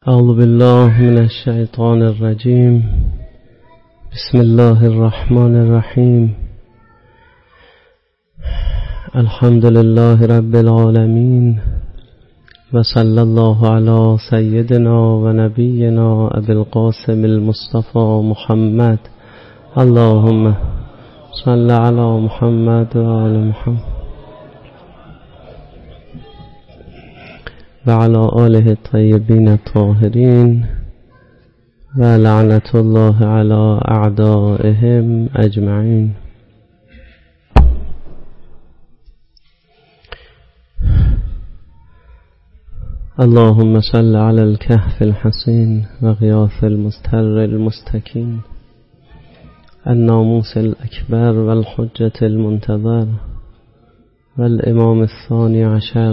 اعوذ بالله من الشیطان الرجیم. بسم الله الرحمن الرحیم. الحمد لله رب العالمین و صلی الله علی سیدنا و نبینا ابی القاسم المصطفى محمد. اللهم صل علی محمد و آل محمد و علی آله الطیبین الطاهرین و لعنت الله علی اعدائهم اجمعین. اللهم صل علی الكهف الحصین و غیاث المستر المستکین، الناموس الأكبر والحجة المنتظر والإمام الثاني عشر.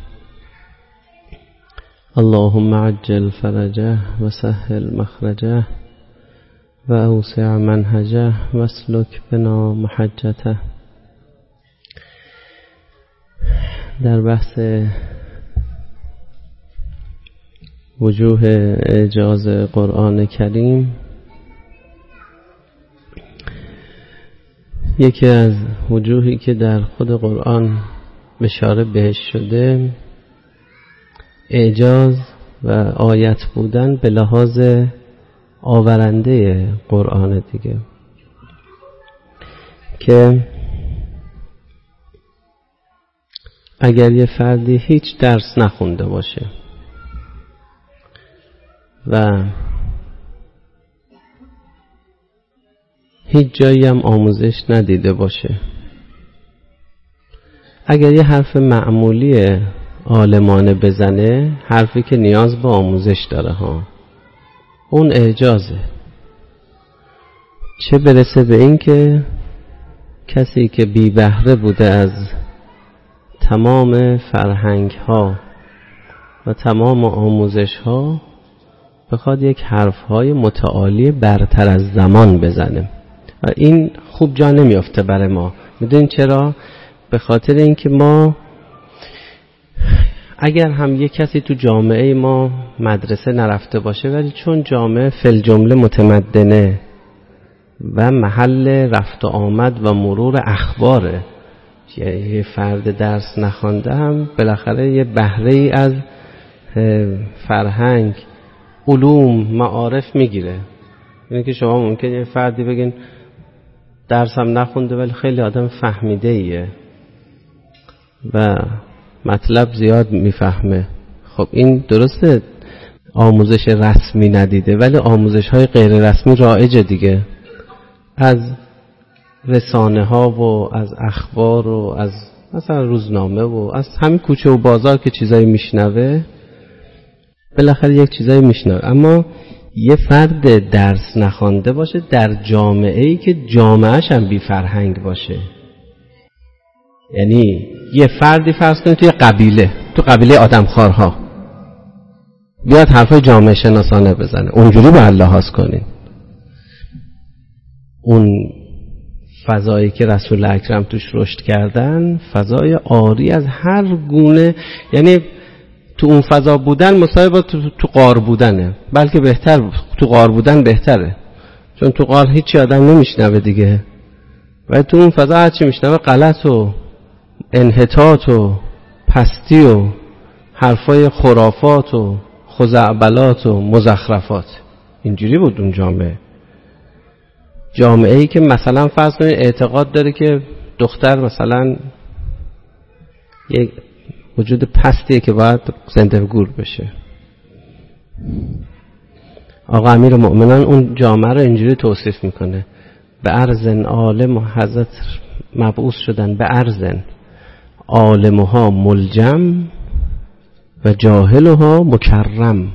اللهم عجل فرجه وسهل مخرجه وأوسع منهجه واسلك بنا محجته. در بحث وجوه اعجاز قرآن کریم، یکی از وجوهی که در خود قرآن اشاره بهش شده اعجاز و آیت بودن به لحاظ آورنده قرآن دیگه، که اگر یه فردی هیچ درس نخونده باشه و هیچ جایی هم آموزش ندیده باشه، اگر یه حرف معمولی عالمانه بزنه، حرفی که نیاز به آموزش داره ها، اون اعجازه. چه برسه به این که کسی که بی بهره بوده از تمام فرهنگ ها و تمام آموزش ها بخواد یک حرف های متعالی برتر از زمان بزنه و این خوب جا نمیافته برای ما. میدونین چرا؟ به خاطر اینکه ما اگر هم یک کسی تو جامعه ما مدرسه نرفته باشه، ولی چون جامعه فل جمله متمدنه و محل رفت و آمد و مرور اخباره، یه فرد درس نخوانده هم بالاخره یه بهره ای از فرهنگ، علوم، معارف میگیره. یعنی که شما ممکنه یه فردی بگین درس هم نخونده ولی خیلی آدم فهمیده ایه و مطلب زیاد میفهمه. خب این درسته آموزش رسمی ندیده، ولی آموزش های غیر رسمی رایجه دیگه، از رسانه ها و از اخبار و از مثلا روزنامه و از همین کوچه و بازار که چیزایی میشنوه، بالاخره یک چیزایی میشنوه. اما یه فرد درس نخوانده باشه در جامعه‌ای که جامعهش هم بی فرهنگ باشه، یعنی یه فردی فرض کنید تو قبیله آدمخوارها بیاد حرفای جامعه شناسانه بزنه، اونجوری به لحاظ کنین اون فضایی که رسول اکرم توش رشد کردن، فضای عاری از هر گونه، یعنی تو اون فضا بودن مساوی با تو غار بودنه، بلکه بهتر، تو غار بودن بهتره، چون تو غار هیچی آدم نمیشنوه دیگه، و تو اون فضا هرچی میشنوه غلط و انحطاط و پستی و حرفای خرافات و خزعبلات و مزخرفات. اینجوری بود اون جامعه ای که مثلا فرض کنید اعتقاد داره که دختر مثلا یک وجود پستیه که باید زنده گور بشه. آقا امیر مؤمنان اون جامعه رو اینجوری توصیف میکنه: به ارزن عالم و حضرت مبعوث شدن، به ارزن عالمها ملجم و جاهلها مکرم.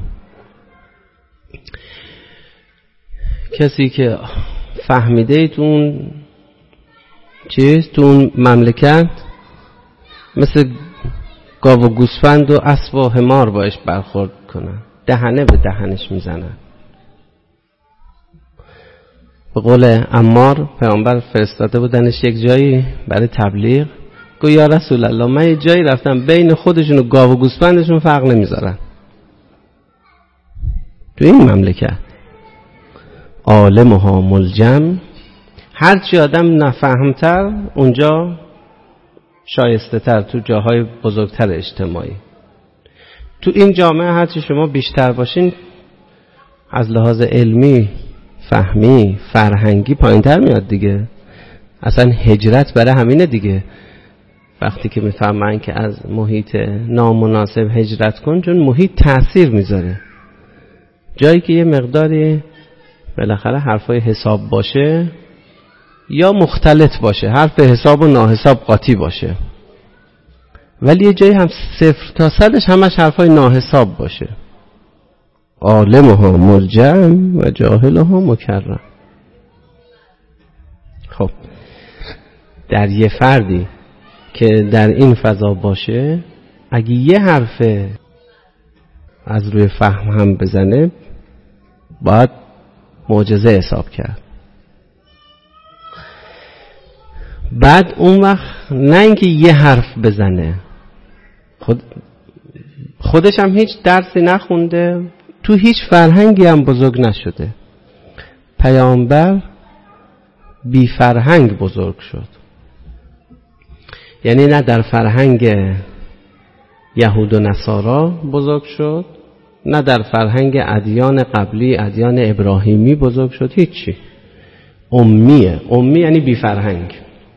کسی که فهمیده تو اون چیز، تو اون مملکت، مثل گاو و گوسفند و اسب و حمار باش برخورد کنن، دهنه به دهنش میزنن. به قول عمار، پیامبر فرستاده بودنش یک جایی برای تبلیغ، گفت یا رسول الله من یه جایی رفتم بین خودشون و گاو و گوسفندشون فرق نمیذارن. تو این مملکت. عالمها ملجم، هرچی آدم نفهمتر اونجا شایسته تر، تو جاهای بزرگتر اجتماعی. تو این جامعه هرچی شما بیشتر باشین از لحاظ علمی، فهمی، فرهنگی پایین‌تر میاد دیگه. اصلا هجرت برای همینه دیگه. وقتی که میفهمن که از محیط نامناسب هجرت کن، چون محیط تأثیر میذاره. جایی که یه مقداری بالاخره حرفای حساب باشه یا مختلط باشه، حرف حساب و ناحساب قاطی باشه، ولی یه جایی هم 0 تا 100ش همش حرفای ناحساب باشه. عالمها ملجم و جاهلها مکرم. خب در یه فردی که در این فضا باشه، اگه یه حرف از روی فهم هم بزنه باید معجزه حساب کرد. بعد اون وقت نه اینکه یه حرف بزنه، خودش هم هیچ درسی نخونده، تو هیچ فرهنگی هم بزرگ نشده. پیامبر بی فرهنگ بزرگ شد، یعنی نه در فرهنگ یهود و نصارا بزرگ شد، نه در فرهنگ ادیان قبلی، ادیان ابراهیمی بزرگ شد، هیچی. امیه. امی یعنی بی فرهنگ.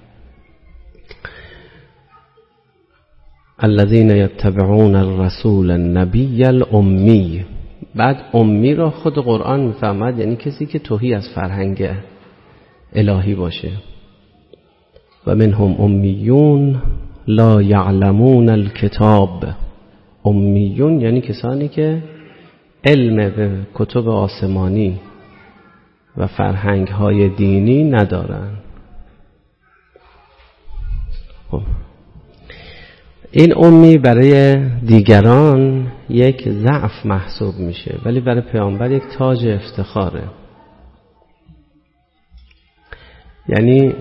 الذين يتبعون الرسول النبي الامی. بعد امی را خود قرآن میفهمد، یعنی کسی که تهی از فرهنگ الهی باشه. و منهم امیون لا یعلمون الکتاب. امیون یعنی کسانی که علم به کتب آسمانی و فرهنگ های دینی ندارن. این امی برای دیگران یک ضعف محسوب میشه، ولی برای پیامبر یک تاج افتخاره. یعنی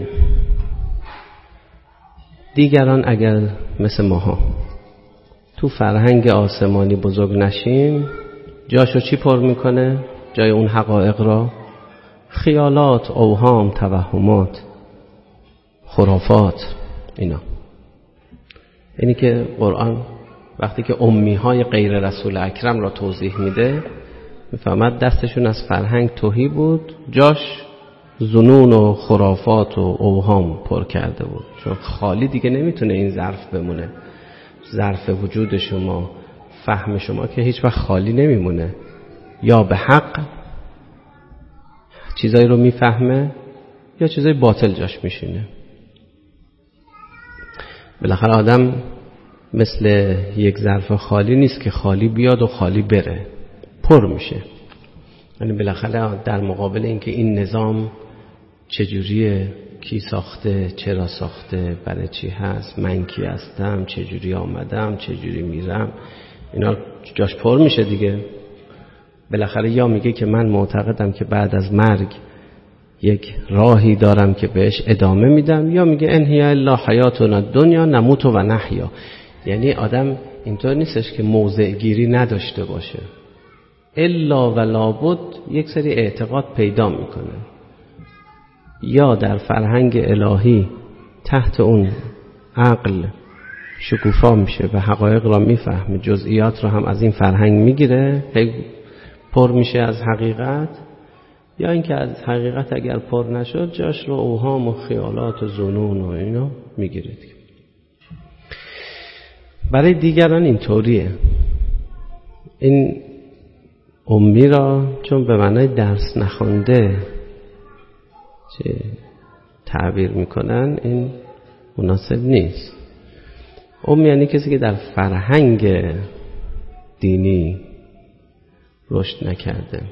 دیگران اگر مثل ماها تو فرهنگ آسمانی بزرگ نشیم، جاشو چی پر میکنه؟ جای اون حقایق را خیالات، اوهام، توهمات، خرافات. اینا اینی که قرآن وقتی که امیهای غیر رسول اکرم را توضیح میده، میفهمد دستشون از فرهنگ تهی بود، جاش ظنون و خرافات و اوهام پر کرده بود. چون خالی دیگه نمیتونه این ظرف بمونه. ظرف وجود شما، فهم شما که هیچ وقت خالی نمیمونه. یا به حق چیزایی رو میفهمه یا چیزای باطل جاش میشینه. بالاخره آدم مثل یک ظرف خالی نیست که خالی بیاد و خالی بره، پر میشه. یعنی بالاخره در مقابل اینکه این نظام چجوریه، کی ساخته، چرا ساخته، برای چی هست، من کی هستم، چجوری آمدم، چجوری میرم، اینا جاش پر میشه دیگه. بالاخره یا میگه که من معتقدم که بعد از مرگ یک راهی دارم که بهش ادامه میدم، یا میگه ان هی الا حیاتنا الدنیا نموت و نحیا. یعنی آدم اینطور نیستش که موضع گیری نداشته باشه، الا و لابد یک سری اعتقاد پیدا میکنه. یا در فرهنگ الهی تحت اون عقل شکوفا میشه و حقایق را میفهمه، جزئیات را هم از این فرهنگ میگیره، پر میشه از حقیقت. یا اینکه از حقیقت اگر پر نشد، جاش رو اوهام و خیالات و ظنون و اینا میگیره. برای دیگران اینطوریه. این امی را چون به معنای درس نخونده چه تعبیر میکنن، این مناسب نیست. امی یعنی کسی که در فرهنگ دینی رشد نکرده.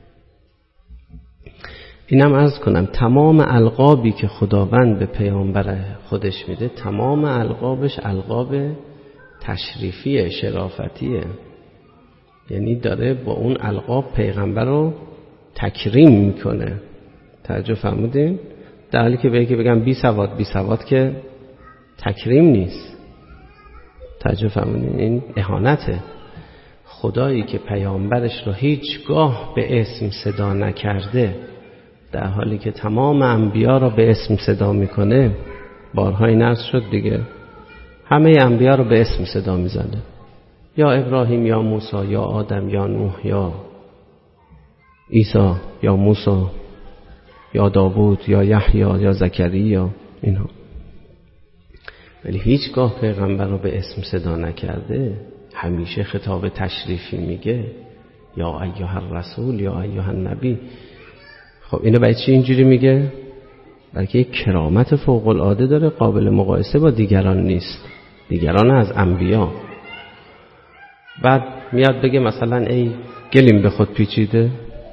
اینم عرض کنم تمام القابی که خداوند به پیامبر خودش میده، تمام القابش القاب تشریفیه، شرافتیه. یعنی داره با اون القاب پیغمبر رو تکریم میکنه. توجه فرمودین؟ در حالی که بگم بی سواد که تکریم نیست. توجه فرمودین؟ این اهانته. خدایی که پیامبرش رو هیچگاه به اسم صدا نکرده، در حالی که تمام انبیا رو به اسم صدا میکنه، بارها این عرض شد دیگه، همه انبیا رو به اسم صدا میزنه، یا ابراهیم یا موسی یا آدم یا نوح یا عیسی یا موسی یا داوود یا یحیی یا زکریا، اینها. ولی هیچگاه پیغمبر رو به اسم صدا نکرده، همیشه خطاب تشریفی میگه، یا ایها الرسول یا ایها النبی. خب اینو برای چی اینجوری میگه؟ بلکه یک کرامت فوق العاده داره، قابل مقایسه با دیگران نیست، دیگران از انبیا. بعد میاد بگه مثلا ای گلیم به خود پیچیده،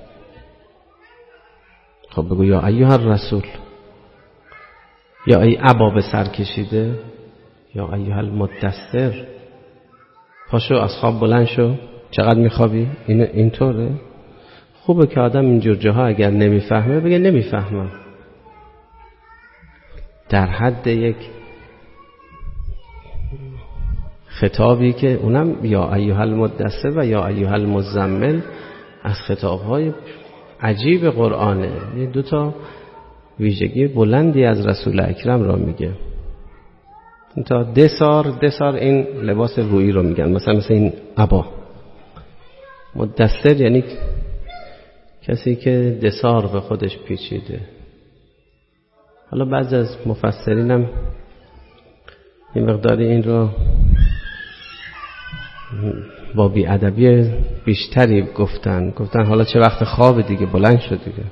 خب بگو یا ایها الرسول، یا ای عبا به سر کشیده، یا ایها المدثر، پاشو از خواب بلند شو، چقدر میخوابی؟ اینطوره. خوبه که آدم اینجور جاها اگر نمیفهمه بگه نمیفهمم، در حد یک خطابی که اونم یا ایها المدثر و یا ایها المزمل از خطابهای عجیب قرآنه. یه دوتا ویژگی بلندی از رسول اکرم را میگه. تا دسار این لباس رویی رو میگن، مثلا این عبا. مدثر یعنی کسی که دسار به خودش پیچیده. حالا بعضی از مفسرین هم این مقداری این رو با بی‌ادبی بیشتری گفتن حالا چه وقت خواب دیگه، بلند شد دیگه.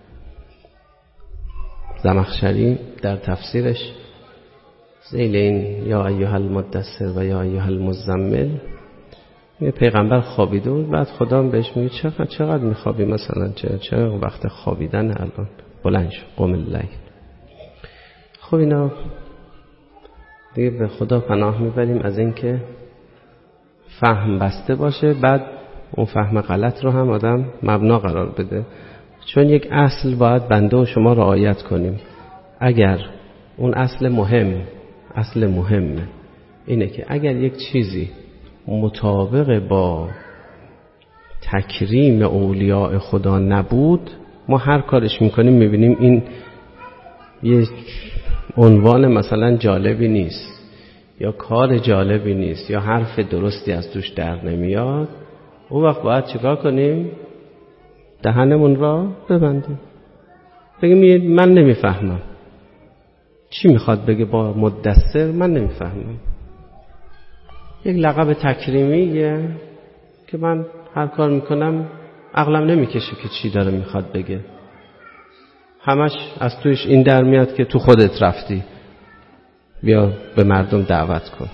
زمخشری در تفسیرش ذیل این یا ایها المدثر و یا ایها المزمل، یه پیغمبر خوابیده بود، بعد خدا بهش میگه چقدر میخوابی، مثلا چه وقت خوابیدن الان، بلند شو قم اللیل. خب اینا دیگه به خدا پناه میبریم از این که فهم بسته باشه، بعد اون فهم غلط رو هم آدم مبنا قرار بده. چون یک اصل باید بنده و شما رعایت کنیم. اگر اون اصل مهمه اینه که اگر یک چیزی مطابق با تکریم اولیاء خدا نبود، ما هر کارش میکنیم میبینیم این یه عنوان مثلا جالبی نیست، یا کار جالبی نیست، یا حرف درستی از توش در نمیاد. اون وقت باید چیکار کنیم؟ دهنمون را ببندیم، بگیم من نمیفهمم چی میخواد بگه با مدثر، من نمیفهمم. یک لقب تکریمیه که من هر کار میکنم عقلم نمیکشه که چی داره میخواد بگه، همش از توش این در میاد که تو خودت رفتی، بیا به مردم دعوت کن.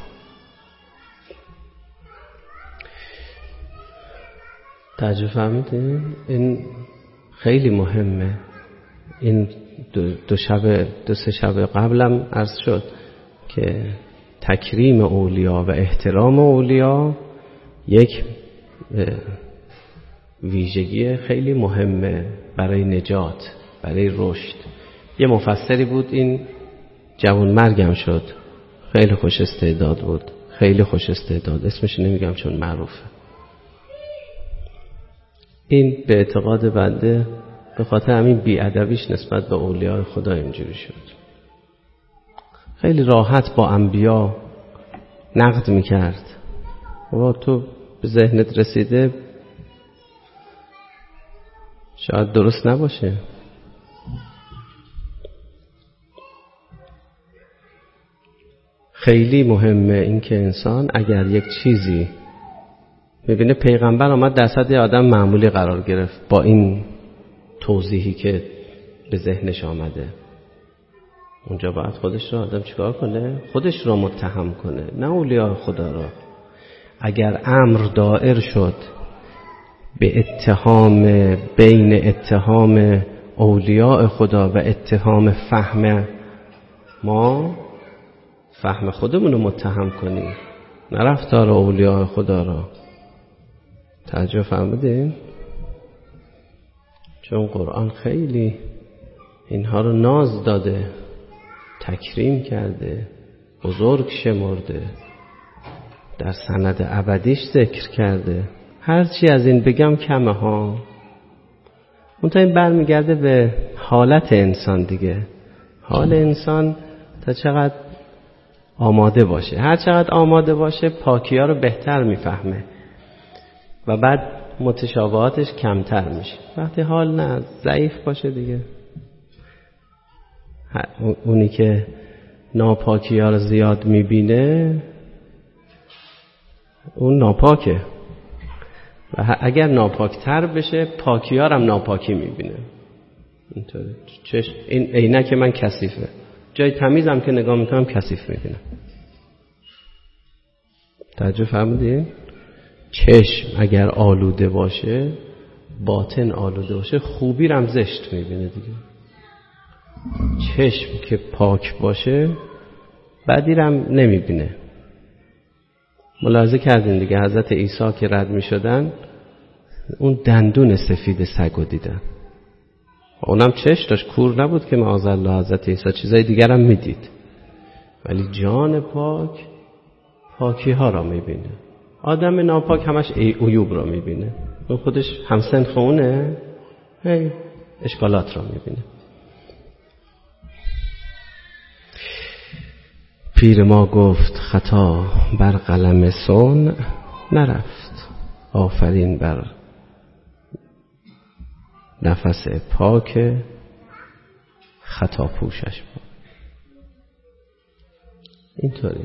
توجه فهمیدین؟ این خیلی مهمه. این دو سه شب قبلم عرض شد که تکریم اولیا و احترام اولیا یک ویژگی خیلی مهمه برای نجات، برای رشد. یه مفسری بود، این جوان مرگم شد، خیلی خوش استعداد بود، خیلی خوش استعداد، اسمش نمیگم چون معروفه. این به اعتقاد بنده به خاطر همین بی‌ادبیش نسبت به اولیاء خدا اینجوری شد. خیلی راحت با انبیا نقد میکرد. و تو به ذهنت رسیده شاید درست نباشه. خیلی مهمه این که انسان اگر یک چیزی میبینه پیغمبر آمد در صدر آدم معمولی قرار گرفت با این توضیحی که به ذهنش آمده، اونجا باید خودش رو آدم چیکار کنه؟ خودش رو متهم کنه، نه اولیاء خدا را. اگر امر دائر شد به اتهام، بین اتهام اولیاء خدا و اتهام فهم ما، فهم خودمون رو متهم کنیم، نه رفتار اولیاء خدا را. توجه فهمیدین؟ چون قرآن خیلی اینها رو ناز داده، تکریم کرده، بزرگ شمرده، در سند ابدیش ذکر کرده. هرچی از این بگم کمه ها. اون تا این برمیگرده به حالت انسان دیگه. حال انسان تا چقدر آماده باشه، هر چقدر آماده باشه پاکی ها رو بهتر میفهمه و بعد متشابهاتش کمتر میشه. وقتی حال نه ضعیف باشه دیگه، اونی که ناپاکی ها رو زیاد میبینه اون ناپاکه و اگر ناپاکتر بشه پاکی ها هم ناپاکی میبینه. اینطوره. این عینک من کثیفه، جای تمیزم که نگاه میکنم کثیف میبینم. توجه فرمودین؟ چشم اگر آلوده باشه، باطن آلوده باشه، خوبی رو هم زشت میبینه دیگه. چشم که پاک باشه بدی رو هم نمیبینه. ملاحظه کردین دیگه حضرت عیسی که رد میشدن اون دندون سفید سگو دیدن، اونم چشم داشت، کور نبود که معاذالله حضرت عیسی چیزای دیگر هم میدید، ولی جان پاک پاکی ها را میبینه. آدم ناپاک همش عیوب را میبینه، اون خودش همسن خونه اشکالات را میبینه. پیر ما گفت خطا بر قلم صنع نرفت، آفرین بر نفس پاک خطا پوشش بود. اینطوری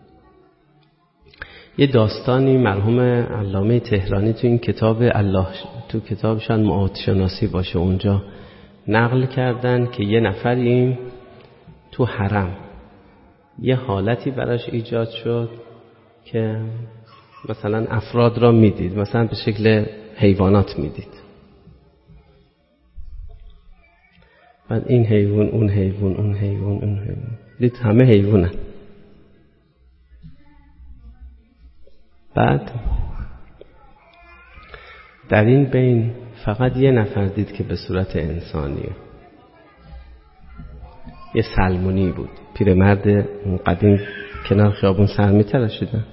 یه داستانی مرحوم علامه تهرانی تو این کتاب الله، تو کتابشان معاد شناسی باشه، اونجا نقل کردن که یه نفری تو حرم یه حالتی براش ایجاد شد که مثلا افراد را میدید، مثلا به شکل حیوانات میدید، بعد این حیوان اون حیوان اون حیوان اون حیوان، دید همه حیوانن. بعد در این بین فقط یه نفر دید که به صورت انسانیه، یه سلمونی بود، پیرمرد اون قدیم کنار خیابون سر می‌تراشیدن.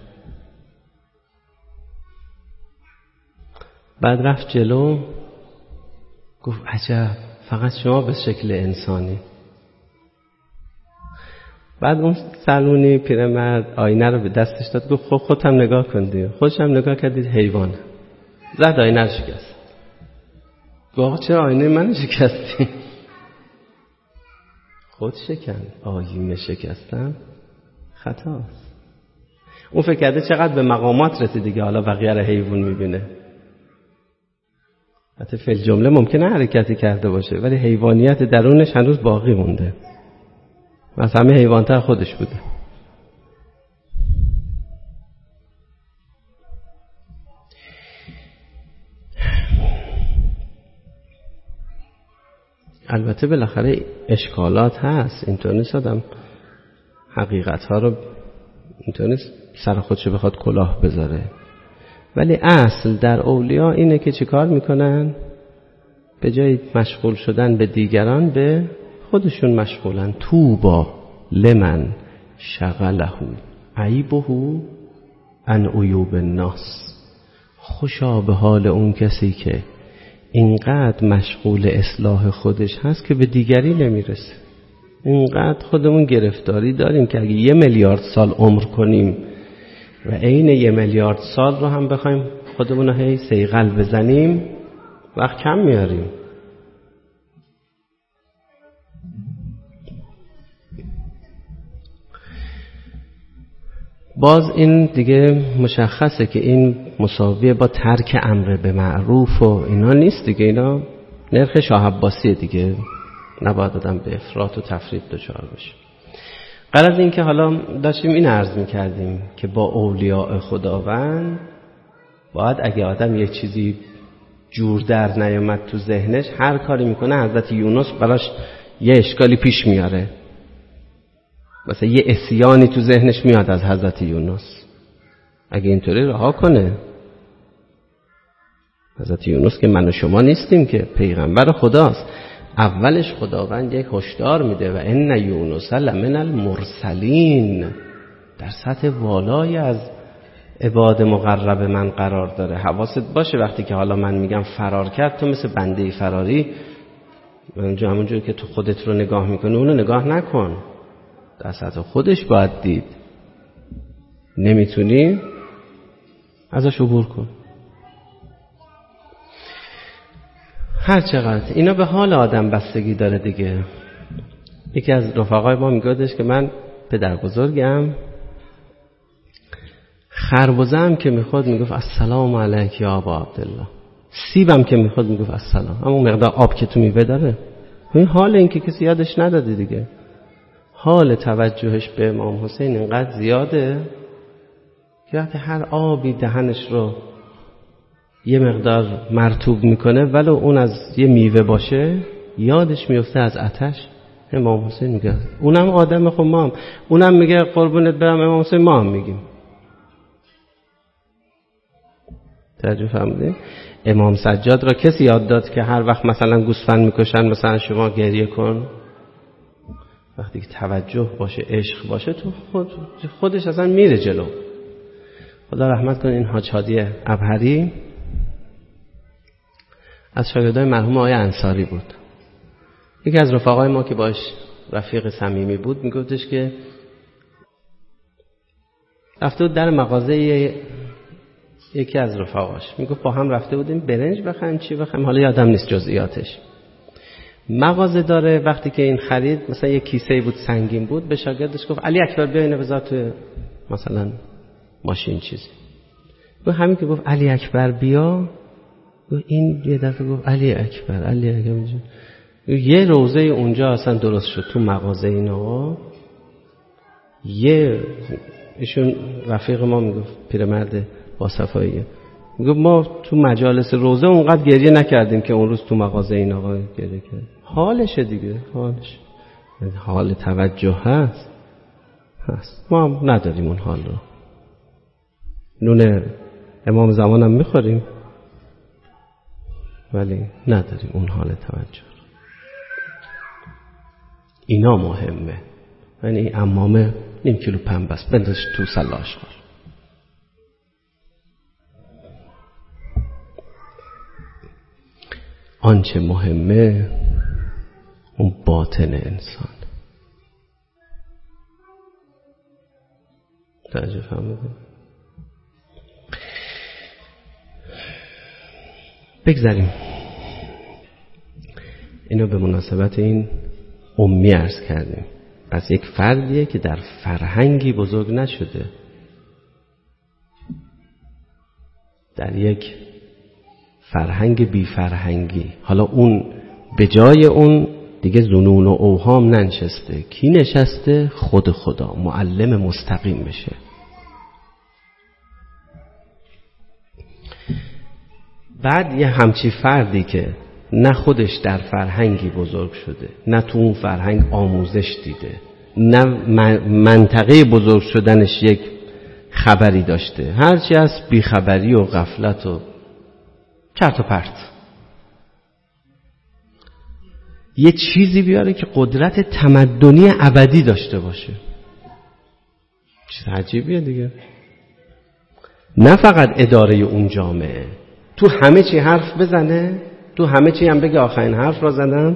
بعد رفت جلو گفت عجب فقط شما به شکل انسانی. بعد اون سلمونی پیرمرد آینه رو به دستش داد، گفت خب خودت هم نگاه کن دیگه. خودش هم نگاه کردید حیوان، زد آینه رو شکست. گفت چرا آینه من شکستی؟ خود شکن، آینه شکستم خطاست. اون فکر کرده چقدر به مقامات رسید دیگه، حالا بقیه رو حیوان میبینه. حتی فی الجمله ممکنه حرکتی کرده باشه ولی حیوانیت درونش هنوز باقی مونده، از همه حیوانتر خودش بوده. البته بالاخره اشکالات هست، اینطور نیست آدم حقیقت ها رو اینطور نیست سر خودشو بخواد کلاه بذاره، ولی اصل در اولیاء اینه که چیکار میکنن؟ به جای مشغول شدن به دیگران به خودشون مشغولن. توبا لمن شغله عیبه عن عیوب الناس، خوشا به حال اون کسی که اینقدر مشغول اصلاح خودش هست که به دیگری نمیرسه. اینقدر خودمون گرفتاری داریم که اگه 1 میلیارد سال عمر کنیم و عین 1 میلیارد سال رو هم بخوایم خودمون رو هی صیقل بزنیم وقت کم میاریم. باز این دیگه مشخصه که این مساویه با ترک امر به معروف و اینا نیست دیگه، اینا نرخ شاه عباسیه دیگه، نباید آدم به افراط و تفرید دچار بشه. غرض این که حالا داشتیم این عرض میکردیم که با اولیاء خداوند باید اگه آدم یه چیزی جور در نیامد تو ذهنش هر کاری میکنه. حضرت یونس براش یه اشکالی پیش میاره، مثلا یه عصیانی تو ذهنش میاد از حضرت یونس، اگه اینطوری رها کنه. حضرت یونس که من و شما نیستیم که، پیغمبر خداست. اولش خداوند یک هشدار میده و ان یونس لمن المرسلین، در سطح والای از عباد مقرب من قرار داره. حواست باشه وقتی که حالا من میگم فرار کرد، تو مثل بنده فراری همونجوری که تو خودت رو نگاه میکنی اونو نگاه نکن، در سطح خودش باید دید. نمیتونی ازش عبور کن. هر چقدر اینا به حال آدم بستگی داره دیگه. یکی از رفقای ما میگفتش که من پدر بزرگم خربزه‌ام که میخواد میگفت السلام علیک یا ابا عبدالله، سیبم که میخواد میگفت السلام. اما مقدار آب که تو میوه داره. این حال این که کسی یادش نداده دیگه. حال توجهش به امام حسین اینقدر زیاده که وقتی هر آبی دهنش رو یه مقدار مرطوب میکنه ولو اون از یه میوه باشه یادش میفته از آتش. امام حسین میگه اونم آدم، خب ما هم. اونم میگه قربونت برم امام حسین، ما هم میگیم. توجه فرمودید؟ امام سجاد را کسی یاد داد که هر وقت مثلا گوسفند میکشن مثلا شما گریه کن؟ وقتی که توجه باشه، عشق باشه، تو خودش اصلا میره جلو. خدا رحمت کنه این حاج هادی ابهری از شاگردای مرحوم آقای انصاری بود. یکی از رفقای ما که باش رفیق صمیمی بود میگفتش که رفته بود در مغازه یکی از رفقاش، میگفت با هم رفته بودیم برنج بخریم چی بخریم، حالا یادم نیست جزئیاتش. مغازه داره وقتی که این خرید مثلا یک کیسه بود سنگین بود، به شاگردش گفت علی اکبر بیا اینو بذار تو مثلا ماشین چیزی. و همین که گفت علی اکبر بیا، این یه دفعه گفت علی اکبر علی اکبر. یه روزه اونجا اصلا درست شد تو مغازه این آقا. ایشون رفیق ما میگفت پیرمرد با صفاییه، میگفت ما تو مجالس روزه اونقدر گریه نکردیم که اون روز تو مغازه این آقا گریه کرد. حالشه دیگه، حالش حال توجه هست. ما هم نداریم اون حال رو. نون امام زمانم میخوریم ولی نداریم اون حال توجه. اینا مهمه. یعنی این عمامه نیم کیلو پنبه است، بنداز تو سلاش خور. آنچه مهمه اون باطن انسان. توجه فهمیدید؟ بگذاریم اینو به مناسبت این امی عرض کردیم. پس یک فردیه که در فرهنگی بزرگ نشده، در یک فرهنگ بی فرهنگی. حالا اون به جای اون دیگه ظنون و اوهام ننشسته. کی نشسته؟ خود خدا معلم مستقیم بشه. بعد یه همچی فردی که نه خودش در فرهنگی بزرگ شده، نه تو اون فرهنگ آموزش دیده، نه منطقه بزرگ شدنش یک خبری داشته، هرچی از بیخبری و غفلت و چرت و پرت، یه چیزی بیاره که قدرت تمدنی ابدی داشته باشه. چیز عجیبیه دیگه. نه فقط اداره اون جامعه، تو همه چی حرف بزنه، تو همه چی هم بگه آخرین حرف را زدم.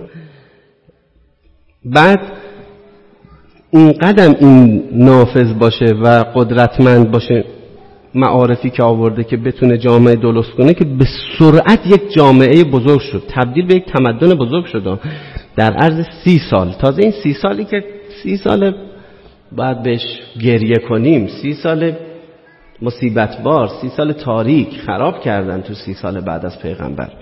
بعد این قدم این نافذ باشه و قدرتمند باشه، معارفی که آورده که بتونه جامعه درست کنه، که به سرعت یک جامعه بزرگ شد، تبدیل به یک تمدن بزرگ شد در عرض 30 سال. تازه این 30 سالی که 30 سال بعد بهش گریه کنیم، 30 سال مصیبت بار، 30 سال تاریک خراب کردن تو 30 سال بعد از پیغمبر.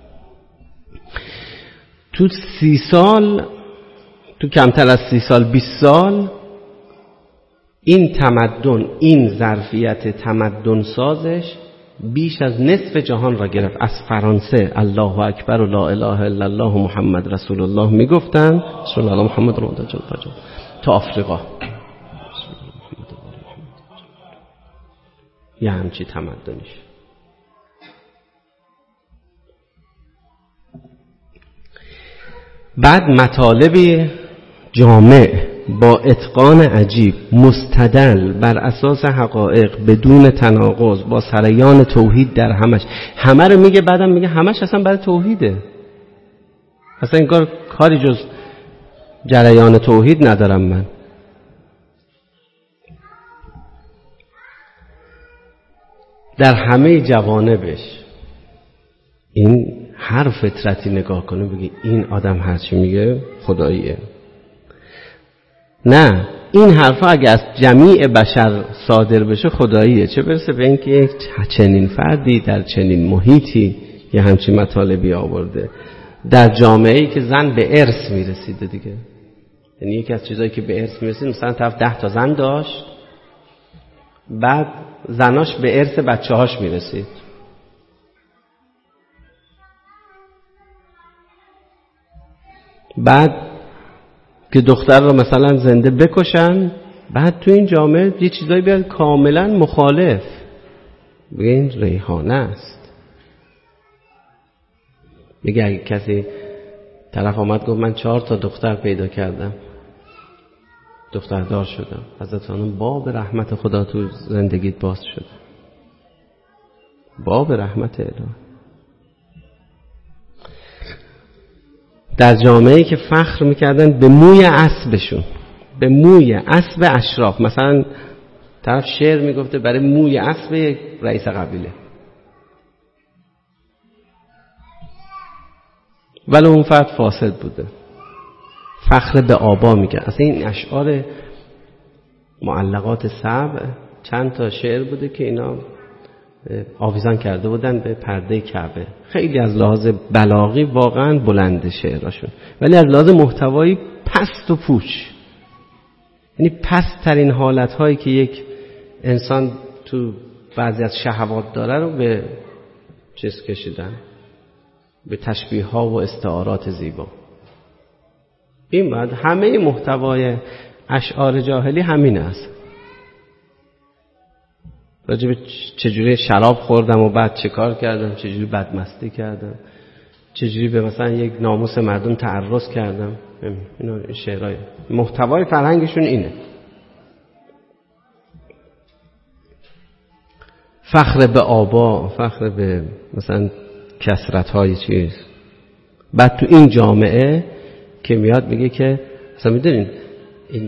تو 30 سال، تو کمتر از 30 سال، 20 سال، این تمدن، این ظرفیت تمدن سازش بیش از نصف جهان را گرفت. از فرانسه الله اکبر و لا اله الا الله محمد رسول الله میگفتن، رسول الله محمد رو تا آفریقا. یه همچی تمدنیش. بعد مطالب جامع با اتقان عجیب، مستدل بر اساس حقایق، بدون تناقض، با سریان توحید در همه رو میگه، بعدم میگه همش اصلا برای توحیده، اصلا انگار کاری جز جریان توحید ندارم من. در همه جوانبش این هر فطرتی نگاه کنه بگی این آدم هرچی میگه خداییه. نه، این حرفا اگه از جمیع بشر صادر بشه خداییه، چه برسه به اینکه یک چنین فردی در چنین محیطی یه همچین مطالبی آورده در جامعه‌ای که زن به ارث میرسیده دیگه. یعنی یکی از چیزایی که به ارث میرسید، مثلا طرف 10 تا زن داشت، بعد زناش به ارث بچه‌هاش میرسید. بعد که دختر رو مثلا زنده بکشن، بعد تو این جامعه یه چیزایی بیاد کاملا مخالف، بگه این ریحانه است. میگه اگه کسی طرف آمد گفت من 4 تا دختر پیدا کردم، دختردار شدم، حضرت خانم باب رحمت خدا تو زندگیت باز شد، باب رحمت الهی. در جامعه‌ای که فخر میکردن به موی اسبشون، به موی اسب اشراف، مثلا طرف شعر میگفته برای موی اسب یک رئیس قبیله، ولی اون فرد فاسد بوده، فخر به آبا میگه. اصلا این اشعار معلقات سبع چند تا شعر بوده که اینا آویزان کرده بودن به پرده کعبه. خیلی از لحاظ بلاغی واقعا بلند شعراشون، ولی از لحاظ محتوایی پست و پوچ. یعنی پست ترین حالت هایی که یک انسان تو بعضی از شهوات داره رو به چیز کشیدن، به تشبیه ها و استعارات زیبا. این بعد همه محتوای اشعار جاهلی همین است. راجع به چجوری شراب خوردم و بعد چه کار کردم، چجوری بدمستی کردم، چجوری به مثلا یک ناموس مردم تعرض کردم. این شعرهای محتوای فرهنگشون اینه. فخر به آبا، فخر به مثلا کثرت‌های چیز. بعد تو این جامعه که میاد میگه که مثلا میدونین این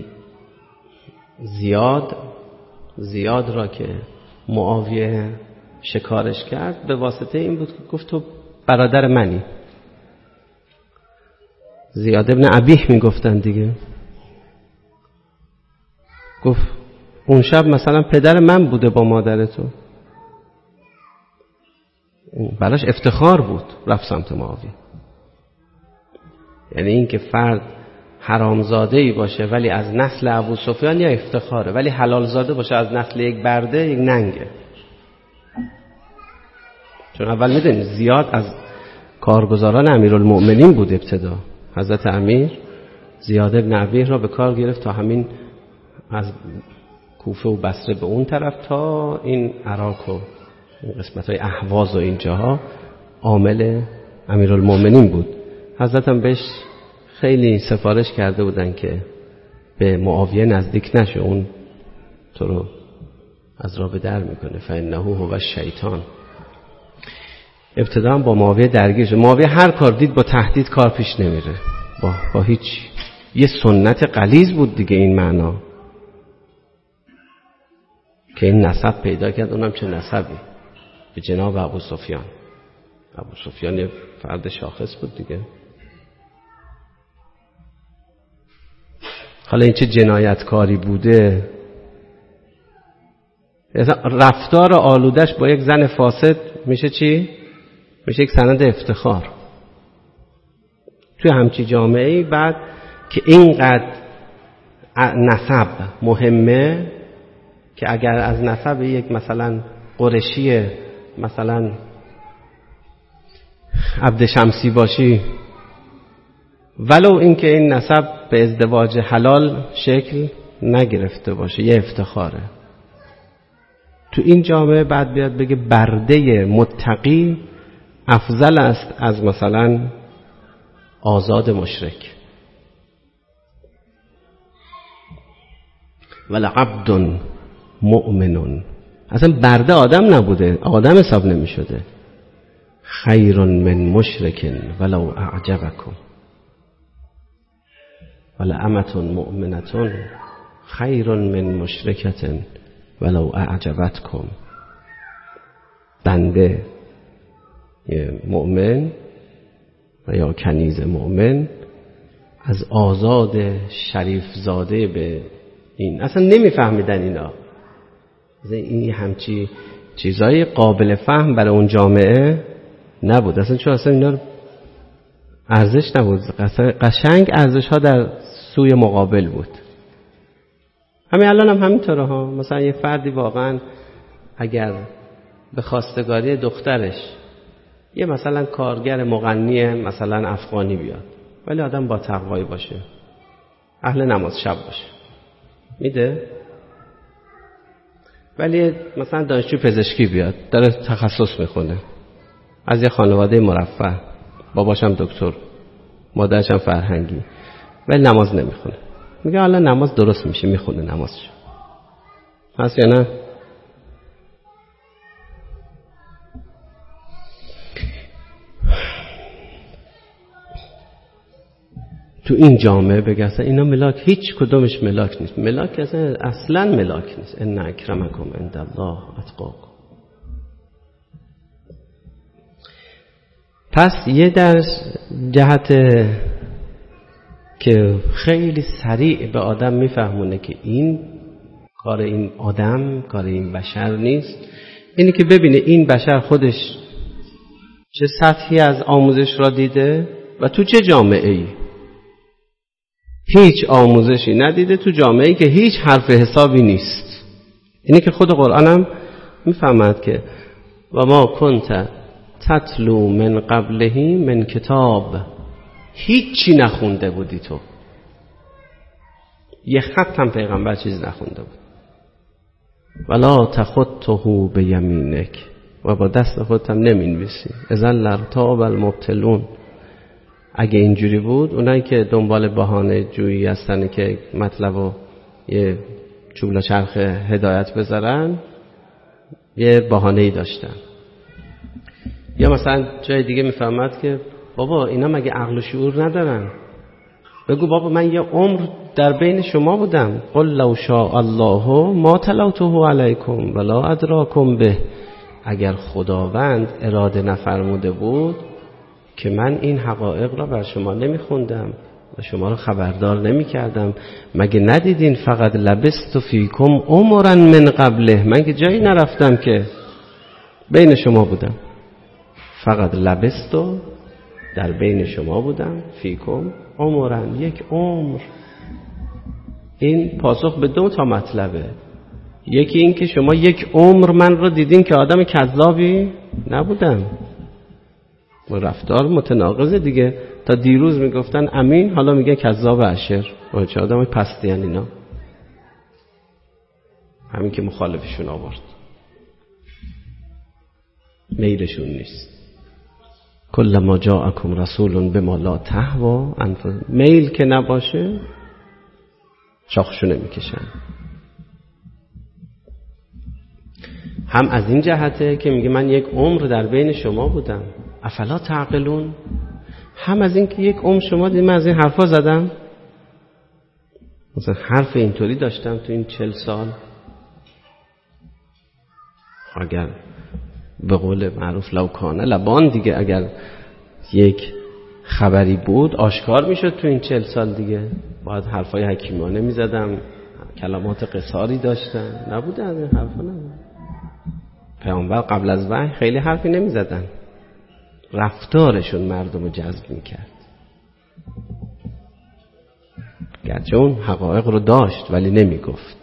زیاد را که معاویه شکارش کرد به واسطه این بود که گفت تو برادر منی. زیاد ابن ابیح میگفتن دیگه، گفت اون شب مثلا پدر من بوده با مادر تو. براش افتخار بود رفت سمت معاویه. یعنی این که فرد حرامزاده‌ای باشه ولی از نسل ابو سفیان یا افتخاره، ولی حلال زاده باشه از نسل یک برده یک ننگه. چون اول میدونید زیاد از کارگزاران امیرالمؤمنین بود ابتدا. حضرت امیر زیاد ابن ابیح را به کار گرفت تا همین از کوفه و بصره به اون طرف تا این عراق و این قسمت‌های اهواز و اینجاها عامل امیرالمؤمنین بود. حضرت هم بهش خیلی سفارش کرده بودن که به معاویه نزدیک نشه، اون تو رو از راه به در میکنه، فانه هو الشیطان. ابتدا هم با معاویه درگیر شد. معاویه هر کار دید با تهدید کار پیش نمیره، با هیچ. یه سنت غلیظ بود دیگه این معنا که این نسب پیدا کرد. اونم چه نسبی؟ به جناب ابو سفیان. ابو سفیان یه فرد شاخص بود دیگه. حالا این چه جنایتکاری بوده. رفتار آلودش با یک زن فاسد میشه چی؟ میشه یک سند افتخار توی همچی جامعه‌ای. بعد که اینقدر نسب مهمه که اگر از نسب یک مثلا قرشی مثلا عبد شمسی باشی، ولو اینکه این نسب به ازدواج حلال شکل نگرفته باشه، یه افتخاره. تو این جامعه بعد بیاد بگه برده متقی افضل است از مثلا آزاد مشرک. ولعبد مؤمن، اصلا برده آدم نبوده، آدم حساب نمی شده. خیر من مشرک ولو اعجبکم ولامة مؤمنة خیر من مشرکة ولو اعجبتکم. بنده مؤمن و یا کنیز مؤمن از آزاد شریف زاده به این اصلا نمیفهمیدن. اینا این همچی چیزای قابل فهم برای اون جامعه نبود اصلا، چون اصلا اینا ارزش نبود. قشنگ ارزش ها در سوی مقابل بود. همین الان هم همینطوره ها. مثلا یه فردی واقعا اگر به خواستگاری دخترش یه مثلا کارگر مغنی مثلا افغانی بیاد، ولی آدم با تقوایی باشه، اهل نماز شب باشه، میده. ولی مثلا دانشجو پزشکی بیاد، داره تخصص میخونه، از یه خانواده مرفه، باباشم دکتر، مادرشم فرهنگی، ولی نماز نمیخونه، میگه حالا نماز درست میشه، میخونه نمازشو. هست یا نه؟ تو این جامعه بگه اینا ملاک، هیچ کدومش ملاک نیست. ملاک اصلا ملاک نیست. ان اکرمکم عند الله اتقاکم. پس یه در جهت که خیلی سریع به آدم میفهمونه که این کار این آدم، کار این بشر نیست، اینی که ببینه این بشر خودش چه سطحی از آموزش را دیده و تو چه جامعه ای. هیچ آموزشی ندیده تو جامعه‌ای که هیچ حرف حسابی نیست. اینه که خود قرآن هم میفهمد که و ما کنت تتلو من قبلهی من کتاب، هیچی نخونده بودی تو، یه خط هم پیغمبر چیز نخونده بود. ولا تخطه بیمینک، و با دست خودت هم نمینویسی. اذا لارتاب المبتلون. اگه اینجوری بود، اونایی که دنبال بهانه جویی هستن که مطلبو یه چوبلا چرخ هدایت بذارن، یه بهانه‌ای داشتن. یا مثلا جای دیگه میفهمد که بابا اینا مگه عقل و شعور ندارن؟ بگو بابا من یه عمر در بین شما بودم. قل لو شاء الله ما تلوته علیکم ولا ادراکم به. اگر خداوند اراده نفرموده بود که من این حقایق را بر شما نمیخوندم و شما را خبردار نمیکردم. مگه ندیدین فقط لبست فیکم عمرا من قبله؟ من که جایی نرفتم که بین شما بودم. فقط لبست، در بین شما بودم، فیکم عمرا، یک عمر. این پاسخ به دو تا مطلبه. یکی این که شما یک عمر من رو دیدین که آدم کذابی نبودم. و رفتار متناقضه دیگه. تا دیروز میگفتن امین، حالا میگه کذاب اشر. و چه آدم پستی ان اینا. همین که مخالفشون آورد، میلشون نیست. کل ما جاءکم رسول بما لا تهوا انفسکم. میل که نباشه شاخشونه میکشن. هم از این جهته که میگه من یک عمر در بین شما بودم، افلا تعقلون. هم از این که یک عمر شما دیدید من از این حرفا زدم. مثلا حرف اینطوری داشتم تو این 40 سال. اگر به قول معروف لو کانه لبان دیگه، اگر یک خبری بود آشکار میشد تو این 40 سال دیگه. باید حرفای حکیمانه میزدم، کلمات قصاری داشتم. نبوده از این حرفا نبود. پیامبر قبل از وحی خیلی حرفی نمیزدن، رفتارشون مردم رو جذب میکرد. گرچه اون حقایق رو داشت ولی نمیگفت.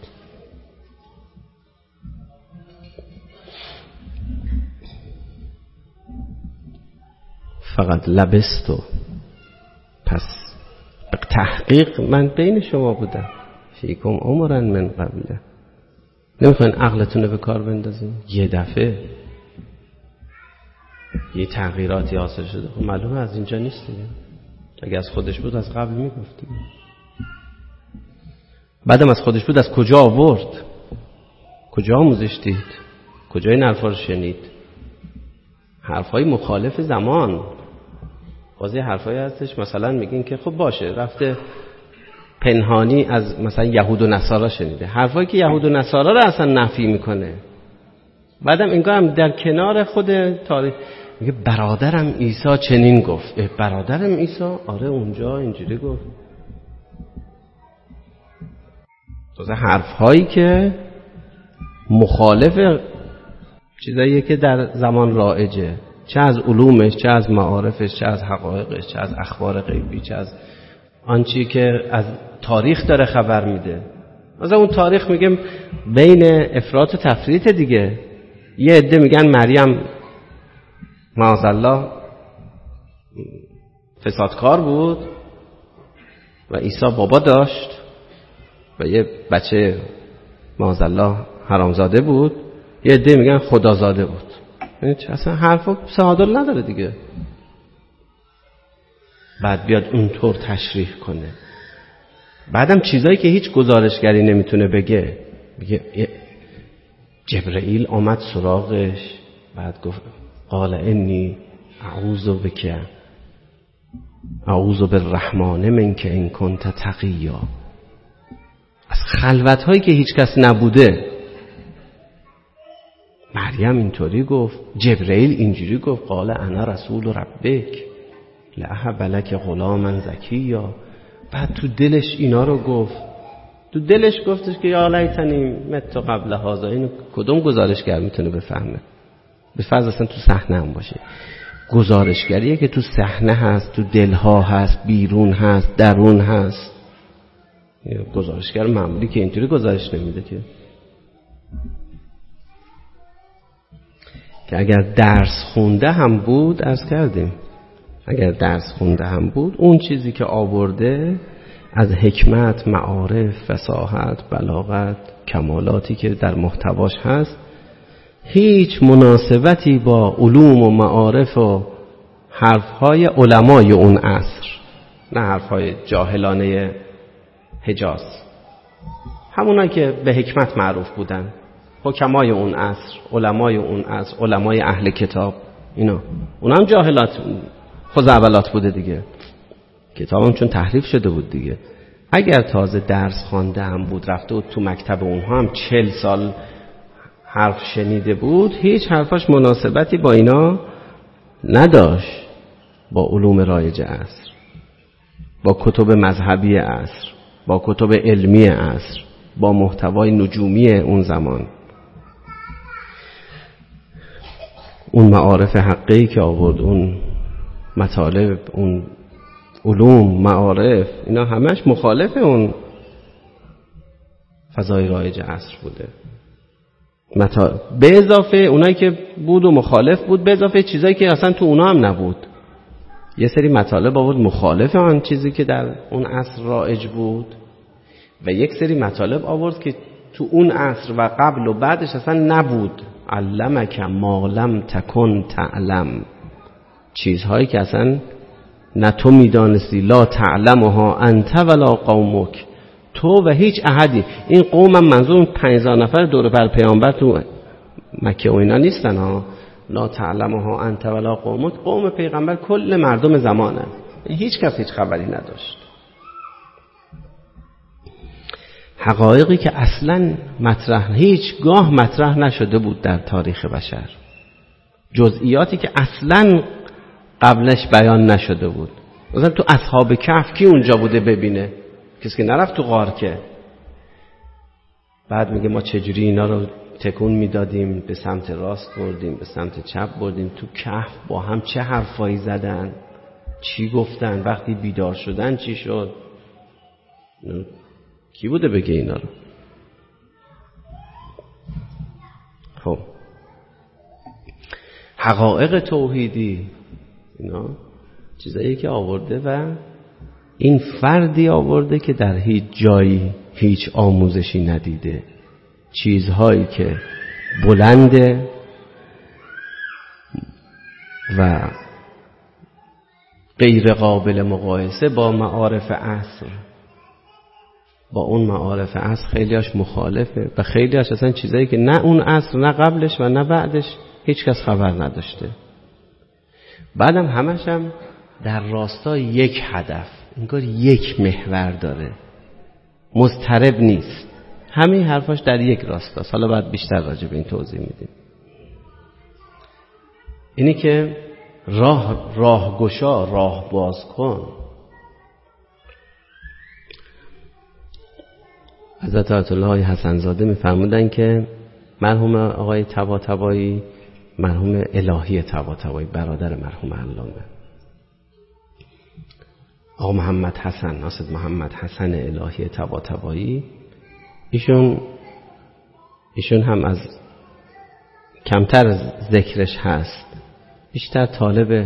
فقط لبستو. پس تحقیق من بین شما بودم. فیکم عمرا من قبله. نمیخواین عقلتون رو به کار بندازین؟ یه دفعه یه تغییراتی حاصل شده. خب معلومه از اینجا نیست دیگه. اگه از خودش بود از قبل میگفتیم. بعدم از خودش بود، از کجا آورد؟ کجا آموزش دید؟ کجا این حرفا رو شنید؟ حرفای مخالف زمان. بازی حرفایی هستش مثلا میگین که خب باشه رفته پنهانی از مثلا یهود و نصارا شنیده، حرفایی که یهود و نصارا رو اصلا نفی میکنه. بعدم انگار هم در کنار خود تاریخ میگه برادرم عیسی چنین گفت. برادرم عیسی؟ آره اونجا اینجوری گفت. تازه حرفهایی که مخالف چیزاییه که در زمان رایجه، چه از علومش، چه از معارفش، چه از حقایقش، چه از اخبار غیبی، چه از آنچی که از تاریخ داره خبر میده. مثلا اون تاریخ میگه بین افراط و تفریط دیگه. یه عده میگن مریم معاذالله فسادکار بود و عیسی بابا داشت و یه بچه معاذالله حرامزاده بود. یه عده میگن خدازاده بود. اصلا حرفا تعادل نداره دیگه. بعد بیاد اونطور تشریح کنه. بعدم چیزایی که هیچ گزارشگری نمیتونه بگه، میگه جبرئیل آمد سراغش، بعد گفت قال انی اعوذ بک اعوذ بالرحمن منک ان کنت تقیا. از خلوت‌هایی که هیچ کس نبوده مریم اینطوری گفت، جبرئیل اینجوری گفت قال انا رسول ربک لأهب لک غلاما زکیا. بعد تو دلش اینا رو گفت. تو دلش گفتش که یا لیتنی مت قبل هذا. اینو کدوم گزارشگر میتونه بفهمه؟ به فرض اصلا تو صحنه هم باشه. گزارشگریه که تو صحنه هست، تو دلها هست، بیرون هست، درون هست. گزارشگر معمولی که اینطوری گزارش نمیده که اگر درس خونده هم بود، عرض کردیم اگر درس خونده هم بود، اون چیزی که آورده از حکمت، معارف، فصاحت، بلاغت، کمالاتی که در محتواش هست هیچ مناسبتی با علوم و معارف و حرفهای علمای اون عصر، نه حرفهای جاهلانه حجاز، همونایی که به حکمت معروف بودن، حکمای اون عصر، علمای اون عصر، علمای اهل کتاب، اونا هم جاهلات خزعبلات بوده دیگه. کتابم چون تحریف شده بود دیگه. اگر تازه درس خوانده هم بود، رفته بود تو مکتب اونها هم 40 سال حرف شنیده بود، هیچ حرفاش مناسبتی با اینا نداشت، با علوم رایج عصر، با کتب مذهبی عصر، با کتب علمی عصر، با محتوای نجومی اون زمان. اون معارف حقیقی که آورد، اون مطالب، اون علوم، معارف، اینا همش مخالف اون فضای رایج عصر بوده. به اضافه اونایی که بود و مخالف بود، به اضافه چیزایی که اصلا تو اونا هم نبود. یه سری مطالب آورد مخالف آن چیزی که در اون عصر رایج بود و یک سری مطالب آورد که تو اون عصر و قبل و بعدش اصلا نبود. علمک ما لم تکن تعلم. چیزهایی که اصلا نه تو میدانستی، لا تعلمها انت ولا قومک، تو و هیچ احدی. این قوم هم منظور 50 نفر دور بر پیامبر تو مکه و اینا نیستن ها. لا تعلمها انت ولا قومک، قوم پیغمبر کل مردم زمانه. هیچ کس هیچ خبری نداشت. حقایقی که اصلا هیچگاه مطرح نشده بود در تاریخ بشر، جزئیاتی که اصلا قبلش بیان نشده بود. مثلا تو اصحاب کهف کی اونجا بوده ببینه؟ کسی که نرفت تو غار که. بعد میگه ما چجوری اینا رو تکون میدادیم، به سمت راست بردیم، به سمت چپ بردیم. تو کهف با هم چه حرفایی زدن، چی گفتن، وقتی بیدار شدن چی شد. کی بوده بگه اینا رو؟ خب حقایق توحیدی، اینا چیزایی که آورده و این فردی آورده که در هیچ جایی هیچ آموزشی ندیده. چیزهایی که بلنده و غیر قابل مقایسه با معارف عصر. با اون معارف عصر خیلیاش مخالفه و خیلیاش اصلا چیزایی که نه اون عصر نه قبلش و نه بعدش هیچ کس خبر نداشته. بعدم همش هم در راستای یک هدف، انگار یک محور داره، مضطرب نیست، همه حرفاش در یک راستاست. حالا بعد بیشتر راجع به این توضیح میدیم. اینی که راه گشا، راه باز کن. حضرت آیت الله حسن زاده میفرمودن که مرحوم آقای طباطبایی، مرحوم الهی طباطبایی برادر مرحوم علامه آقا محمد حسن، ناصر محمد حسن الهی طباطبایی، ایشون هم از کمتر ذکرش هست، بیشتر طالب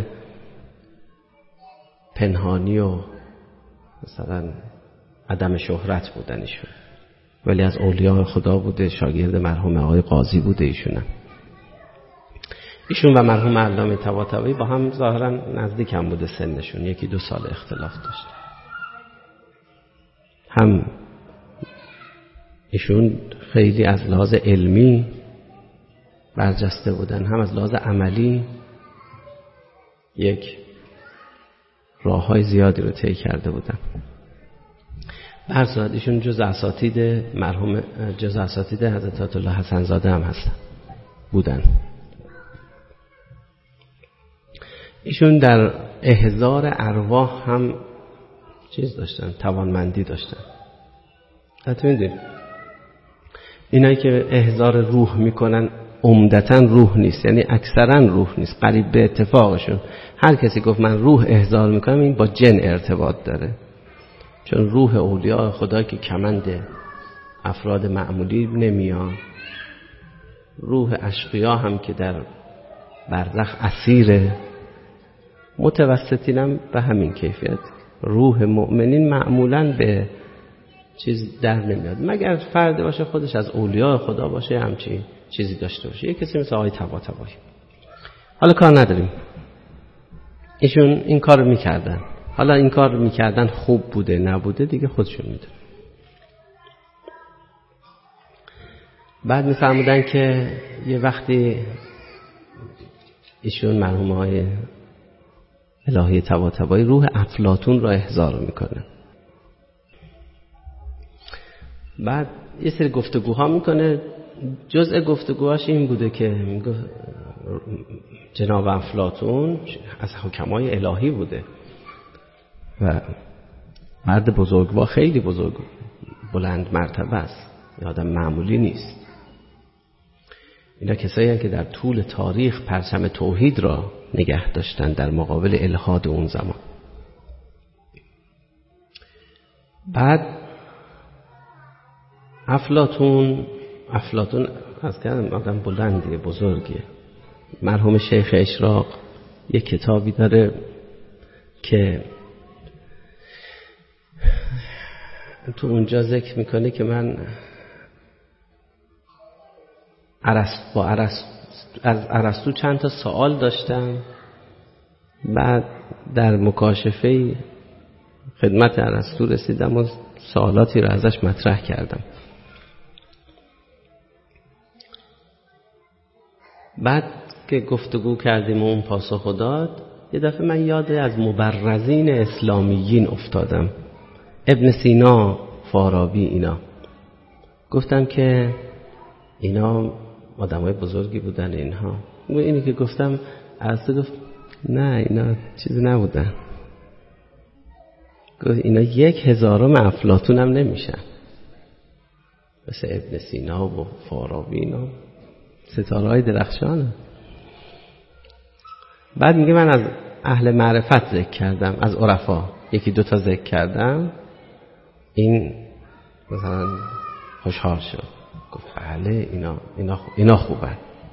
پنهانی و مثلا عدم شهرت بودن ایشون، ولی از اولیاء خدا بوده، شاگرد مرحوم آقای قاضی بوده ایشون و مرحوم علامه طباطبایی با هم ظاهرا نزدیک هم بوده سنشون، 1-2 سال اختلاف داشت. هم ایشون خیلی از لحاظ علمی برجسته بودن، هم از لحاظ عملی یک راه‌های زیادی رو طی کرده بودن. برزاد ایشون جز اساتید حضرت آیت الله حسن زاده هم هستن بودن. ایشون در احضار ارواح هم چیز داشتن، توانمندی داشتن. حتی میدونید اینایی که احضار روح میکنن عمدتاً روح نیست، یعنی اکثرا روح نیست، قریب به اتفاقشون. هر کسی گفت من روح احضار میکنم، این با جن ارتباط داره، چون روح اولیاء خدا که کمند افراد معمولی نمیاد. روح اشقیا هم که در برزخ اسیره، متوسطین هم به همین کیفیت. روح مؤمنین معمولاً به چیز در نمیاد، مگر فرد باشه خودش از اولیاء خدا باشه، همچین چیزی داشته باشه. یک کسی مثل آقای طباطبایی. حالا کار نداریم، ایشون این کار میکردن. حالا این کار میکردن خوب بوده نبوده دیگه خودشون میدونن. بعد میفرمودن که یه وقتی ایشون مرحوم های الهی طباطبایی روح افلاطون را احضار میکنه. بعد یه سری گفتگوها میکنه، جزء گفتگوهاش این بوده که جناب افلاطون از حکمای الهی بوده و مرد بزرگوار، خیلی بلند مرتبه است، یه آدم معمولی نیست. اینا کسایی هستند که در طول تاریخ پرچم توحید را نگه داشتن در مقابل الحاد اون زمان. بعد افلاطون از کردم آدم بلندیه، بزرگیه. مرحوم شیخ اشراق یک کتابی داره که تو اونجا ذکر میکنه که من از ارسطو چند تا سوال داشتم، بعد در مکاشفه خدمت ارسطو رسیدم و سوالاتی رو ازش مطرح کردم. بعد که گفتگو کردیم و اون پاسخ داد، یه دفعه من یاد از مبرزین اسلامیین افتادم، ابن سینا، فارابی، اینا. گفتم که اینا آدمای بزرگی بودن اینها. اینی که گفتم ارسطو گفت نه اینا چیزی نبودن، گفت اینا 1000 افلاطون هم نمیشن، مثل ابن سینا و فارابی، اینا ستاره‌های درخشانه. بعد میگه من از اهل معرفت ذکر کردم، از عرفا 1-2 تا ذکر کردم، این مثلا خوشحال شد، گفت بله اینا خوبه.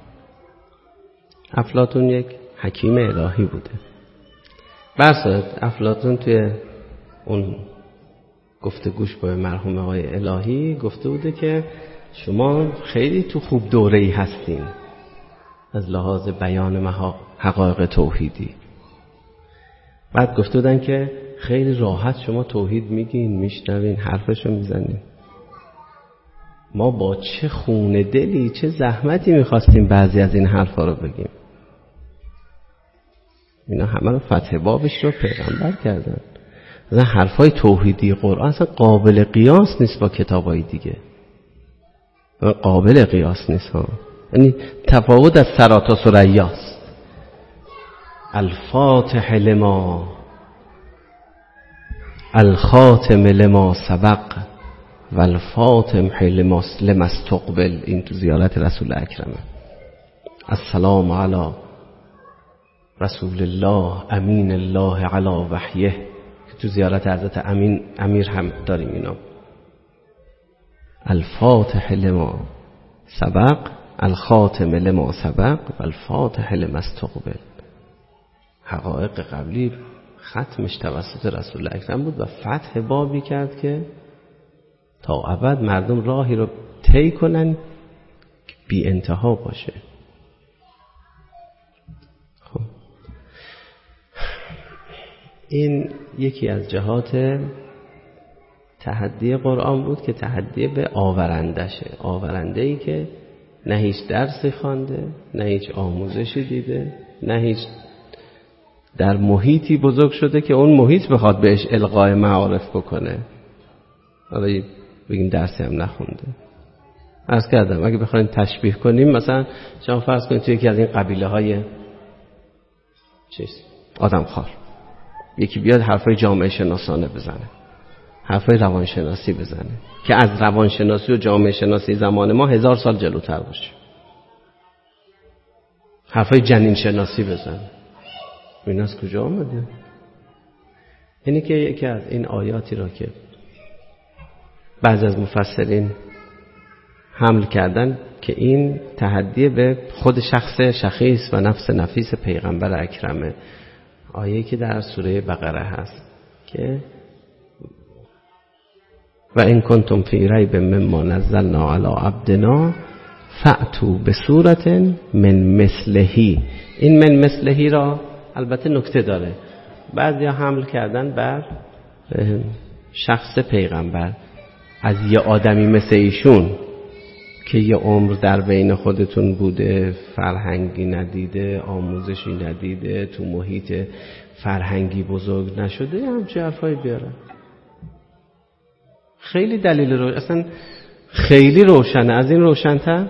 افلاطون یک حکیم الهی بوده. برصد افلاطون توی اون گفتگوش با مرحوم آقای الهی گفته بوده که شما خیلی تو خوب دوره‌ای هستین از لحاظ بیان حقایق توحیدی. بعد گفته بودن که خیلی راحت شما توحید میگین، میشنوین، حرفشو میزنین. ما با چه خون دلی، چه زحمتی میخواستیم بعضی از این حرفا رو بگیم. اینا همه رو فتح بابش رو پیغمبر کردن. اصلا حرفای توحیدی قرآن اصلا قابل قیاس نیست با کتابای دیگه، قابل قیاس نیست ها. یعنی تفاوت از ثری تا ثریاست. الفاتح لما الخاتم لما سبق و الفاتح لما استقبل. این تو زیارت رسول اکرمه. السلام علی رسول الله امین الله علی وحیه، که تو زیارت حضرت امیر هم داریم اینا. الفاتح لما سبق الخاتم لما سبق و الفاتح لما استقبل. حقایق قبلی ختمش توسط رسول اکرم بود و فتح بابی کرد که تا ابد مردم راهی رو طی کنن بی انتها باشه. خب این یکی از جهات تحدی قرآن بود که تحدی به آورندشه. آورنده‌ای که نه هیچ درسی خوانده، نه هیچ آموزشی دیده، نه هیچ در محیطی بزرگ شده که اون محیط بخواد بهش القای معارف بکنه. حالا بگیم درسی هم نخونده. عرض کردم اگه بخوایم تشبیه کنیم، مثلا شما فرض کنید توی یکی از این قبیله های آدمخوار یکی بیاد حرفای جامعه شناسانه بزنه، حرفای روانشناسی بزنه که از روانشناسی و جامعه شناسی زمان ما 1000 سال جلوتر باشه، حرفای جنین شناسی بزنه. این از کجا آمده؟ اینی که یکی از این آیاتی را که بعض از مفسرین حمل کردن که این تحدی به خود شخص شخیص و نفس نفیس پیغمبر اکرمه. آیه‌ای که در سوره بقره هست که و این کنتم فی ریب مما نزلنا علی عبدنا فأتوا بسورة من مثله. این من مثله را البته نکته داره، بعضیا حمل کردن بر شخص پیغمبر، از یه آدمی مثل ایشون که یه عمر در بین خودتون بوده، فرهنگی ندیده، آموزشی ندیده، تو محیط فرهنگی بزرگ نشده، همچه حرفایی بیاره. خیلی دلیل اصلا خیلی روشنه. از این روشن‌تر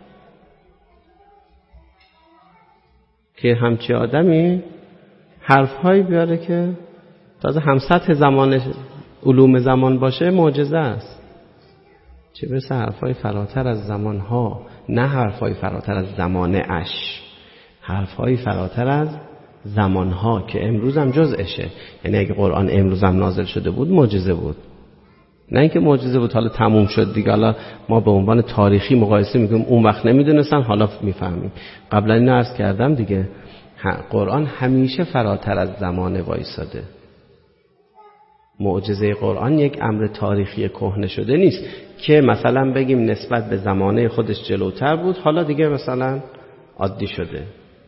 که همچه آدمی حرفهایی بیاره که تازه هم سطح زمان علوم زمان باشه معجزه است. چه برسه حرفهای فراتر از زمانها، نه حرفهای فراتر از زمانه اش، حرفهای فراتر از زمانها که امروز هم جزءشه. یعنی اگه قرآن امروز هم نازل شده بود معجزه بود، نه اینکه معجزه بود حالا تموم شد دیگه، حالا ما به عنوان تاریخی مقایسه میکنیم، اون وقت نمیدونستن حالا میفهمیم. قبلا اینو عرض کردم دیگه، قرآن همیشه فراتر از زمانه وایساده. معجزه قرآن یک امر تاریخی کهنه شده نیست که مثلا بگیم نسبت به زمانه خودش جلوتر بود حالا دیگه مثلا عادی شده.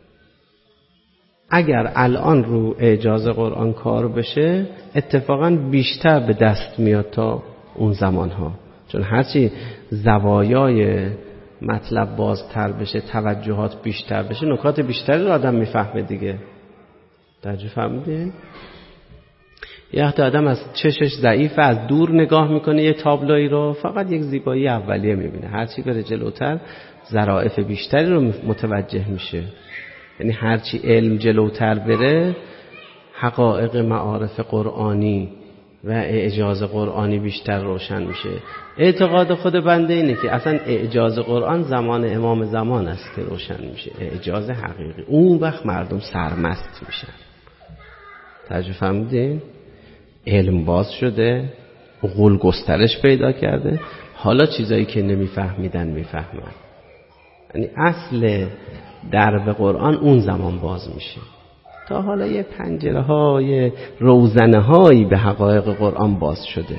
اگر الان رو اعجاز قرآن کار بشه اتفاقا بیشتر به دست میاد تا اون زمانها، چون هرچی زوایای مطلب بازتر بشه، توجهات بیشتر بشه، نکات بیشتری رو آدم میفهمه دیگه. توجه فهمیدین؟ یه وقت آدم از چشش ضعیفه، از دور نگاه میکنه یه تابلویی رو، فقط یک زیبایی اولیه میبینه. هرچی بره جلوتر ظرافت بیشتری رو متوجه میشه. یعنی هرچی علم جلوتر بره حقایق معارف قرآنی و اعجاز قرآنی بیشتر روشن میشه. اعتقاد خود بنده اینه که اصلا اعجاز قرآن زمان امام زمان است که روشن میشه، اعجاز حقیقی. اون وقت مردم سرمست میشن. توجه فهمیدین؟ علم باز شده، عقول گسترش پیدا کرده، حالا چیزایی که نمیفهمیدن میفهمن. یعنی اصل درب قرآن اون زمان باز میشه. تا حالا یه پنجره های روزنه هایی به حقایق قرآن باز شده.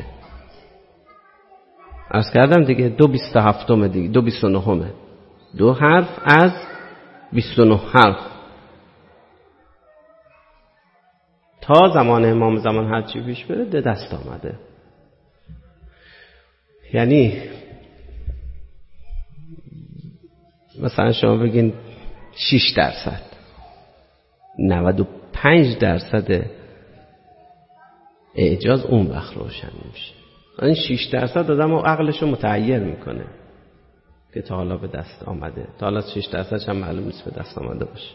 عرض کردم دیگه 2:27 دیگه 2:29 2 حرف از 29 حرف تا زمان امام زمان هرچی پیش بره به دست آمده. یعنی مثلا شما بگین 6%، 95% اعجاز اون وقت روشن میشه. این 6% آدم و عقلشو متعیر میکنه که تا حالا به دست آمده. تا حالا 6% هم معلوم نیست به دست آمده باشه.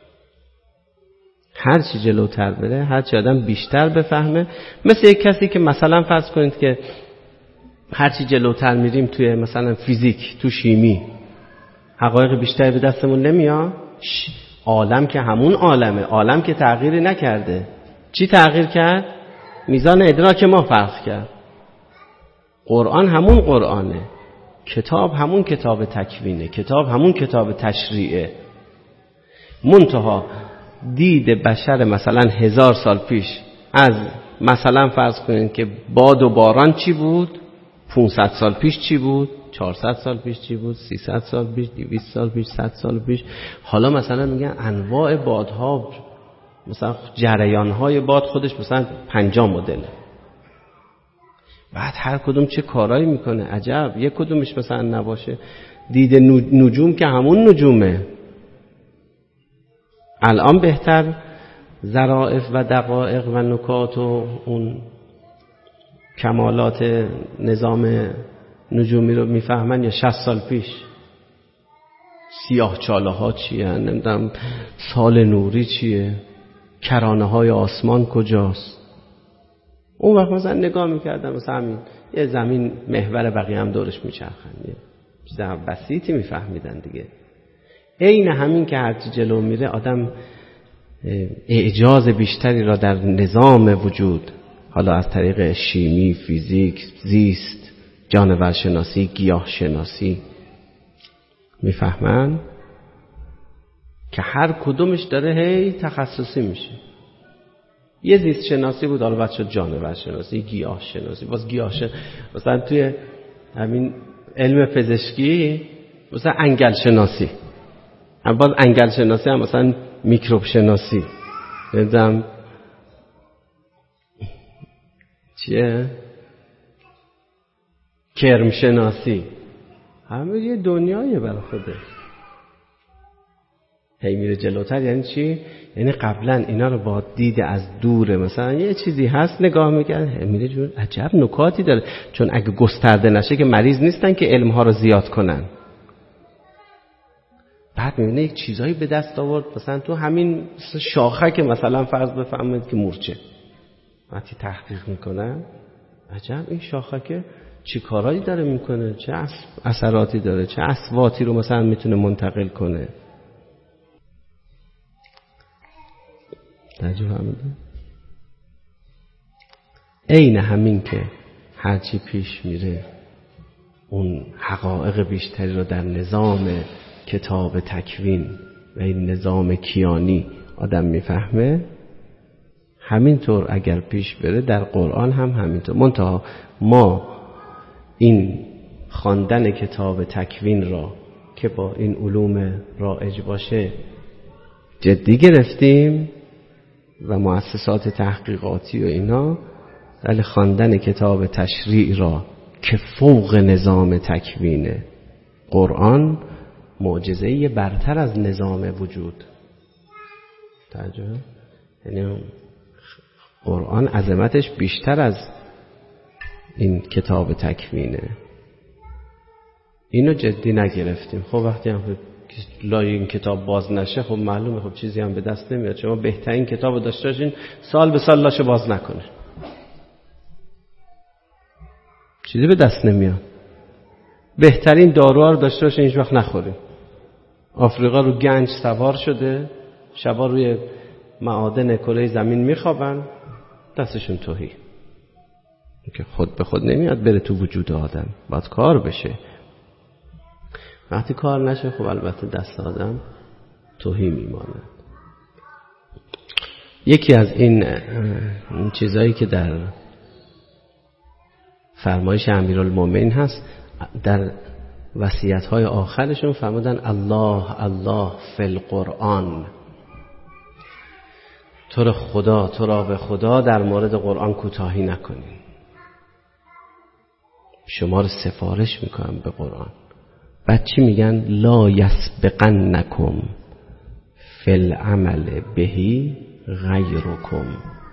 هر چی جلوتر بره، هر چی آدم بیشتر بفهمه، مثل یک کسی که مثلا فرض کنید که هر چی جلوتر میریم توی مثلا فیزیک، تو شیمی، حقایق بیشتر به دستمون نمیاد. عالم که همون عالمه، عالم که تغییری نکرده. چی تغییر کرد؟ میزان ادراک ما فرق کرد. قرآن همون قرآنه، کتاب همون کتاب تکوینه، کتاب همون کتاب تشریعه. منتها دید بشر مثلا 1000 سال پیش از مثلا فرض کنید که باد و باران چی بود، 500 سال پیش چی بود، 400 سال پیش چی بود، 300 سال پیش، 200 سال پیش، 100 سال پیش. حالا مثلا میگن انواع بادها، مثلا جریانهای باد خودش مثلا 50 مدله. بعد هر کدوم چه کارایی میکنه، عجب. یک کدومش مثلا نباشه. دید نجوم که همون نجومه. الان بهتر ظرافت و دقایق و نکات و اون کمالات نظام نجومی رو میفهمن یا 60 سال پیش؟ سیاه چاله ها چیه، نمیدونم سال نوری چیه، کرانه های آسمان کجاست. اون وقت مثلا نگاه میکردم مثلا همین یه زمین محور بقیه هم دورش میچرخن، یه چیز بسیطی میفهمیدن دیگه. عین همین که هرچی جلو میره آدم اعجاز بیشتری را در نظام وجود، حالا از طریق شیمی، فیزیک، زیست، جانورشناسی، گیاهشناسی میفهمن که هر کدومش داره هی تخصصی میشه. یه زیست شناسی بود، حالا بعد شد جانورشناسی، گیاهشناسی، باز مثلا توی همین علم پزشکی مثلا انگل شناسی، هم باز انگل شناسی هم مثلا میکروب شناسی، نمیدونم چیه، کرم شناسی، همه یه دنیایه برای خودش. هی میره جلوتر. یعنی چی؟ یعنی قبلا اینا رو با دید از دوره مثلا یه چیزی هست نگاه میکنه، میره جور عجب نکاتی داره. چون اگه گسترده نشه که مریض نیستن که علمها رو زیاد کنن. بعد میبینه یک چیزایی به دست آورد، مثلا تو همین شاخه که مثلا فرض بفهمید که مورچه، وقتی تحقیق میکنن عجب این شاخه که چی کارایی داره میکنه، چه اثراتی داره، چه اصواتی رو مثلا میتونه منتقل کنه. توجه فهمیده؟ عین همین که هرچی پیش میره اون حقایق بیشتری رو در نظام کتاب تکوین و این نظام کیانی آدم میفهمه، همینطور اگر پیش بره در قرآن هم همینطور. منتها ما این خواندن کتاب تکوین را که با این علوم رایج باشه جدی گرفتیم و مؤسسات تحقیقاتی و اینا، ولی خواندن کتاب تشریع را که فوق نظام تکوینه، قرآن معجزه‌ای برتر از نظام وجود. توجه؟ یعنی قرآن عظمتش بیشتر از این کتاب تکوینه. اینو جدی نگرفتیم. خب وقتی هم لای این کتاب باز نشه خب معلومه خب چیزی هم به دست نمیاد. شما بهترین کتابو داشته باشین سال به سال لاشه باز نکنه، چیزی به دست نمیاد. بهترین داروها رو داشته باشین هیچ وقت نخورین. آفریقا رو گنج سوار شده، شبا روی معادن کره زمین میخوابن، دستشون تهی. که خود به خود نمیاد بره تو وجود آدم، باید کار بشه. وقتی کار نشه خب البته دست آدم تهی میماند. یکی از این چیزایی که در فرمایش امیرالمومنین هست، در وصیت‌های آخرشون فرمودن الله الله فی القرآن. تو را به خدا در مورد قرآن کوتاهی نکنین. شما رو سفارش میکنم به قرآن. بعد چی میگن؟ لا یسبقنکم فی العمل بهی غیرکم.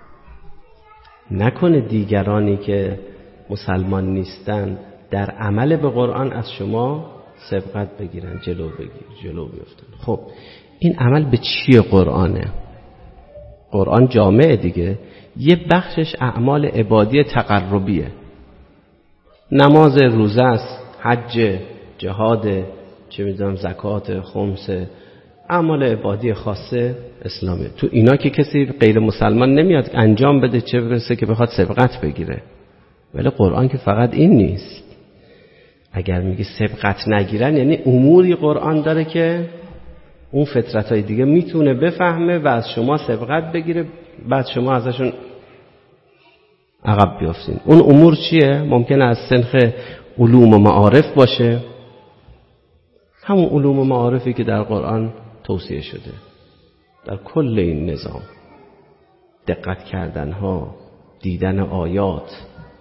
نکنه دیگرانی که مسلمان نیستن در عمل به قرآن از شما سبقت بگیرن، جلو بیفتن. خب این عمل به چیه قرآنه؟ قرآن جامعه دیگه. یه بخشش اعمال عبادی تقربیه، نماز، روزه است، حج، جهاد، چه میدونم زکات، خمس، اعمال عبادی خاصه اسلامی. تو اینا که کسی غیر مسلمان نمیاد انجام بده، چه برسه که بخواد سبقت بگیره. ولی قرآن که فقط این نیست. اگر میگه سبقت نگیرن یعنی اموری قرآن داره که اون فطرتای دیگه میتونه بفهمه و از شما سبقت بگیره، بعد شما ازشون عقب بیافتین. اون امور چیه؟ ممکنه از سنخ علوم و معارف باشه، همون علوم و معارفی که در قرآن توصیه شده. در کل این نظام دقت کردن ها، دیدن آیات.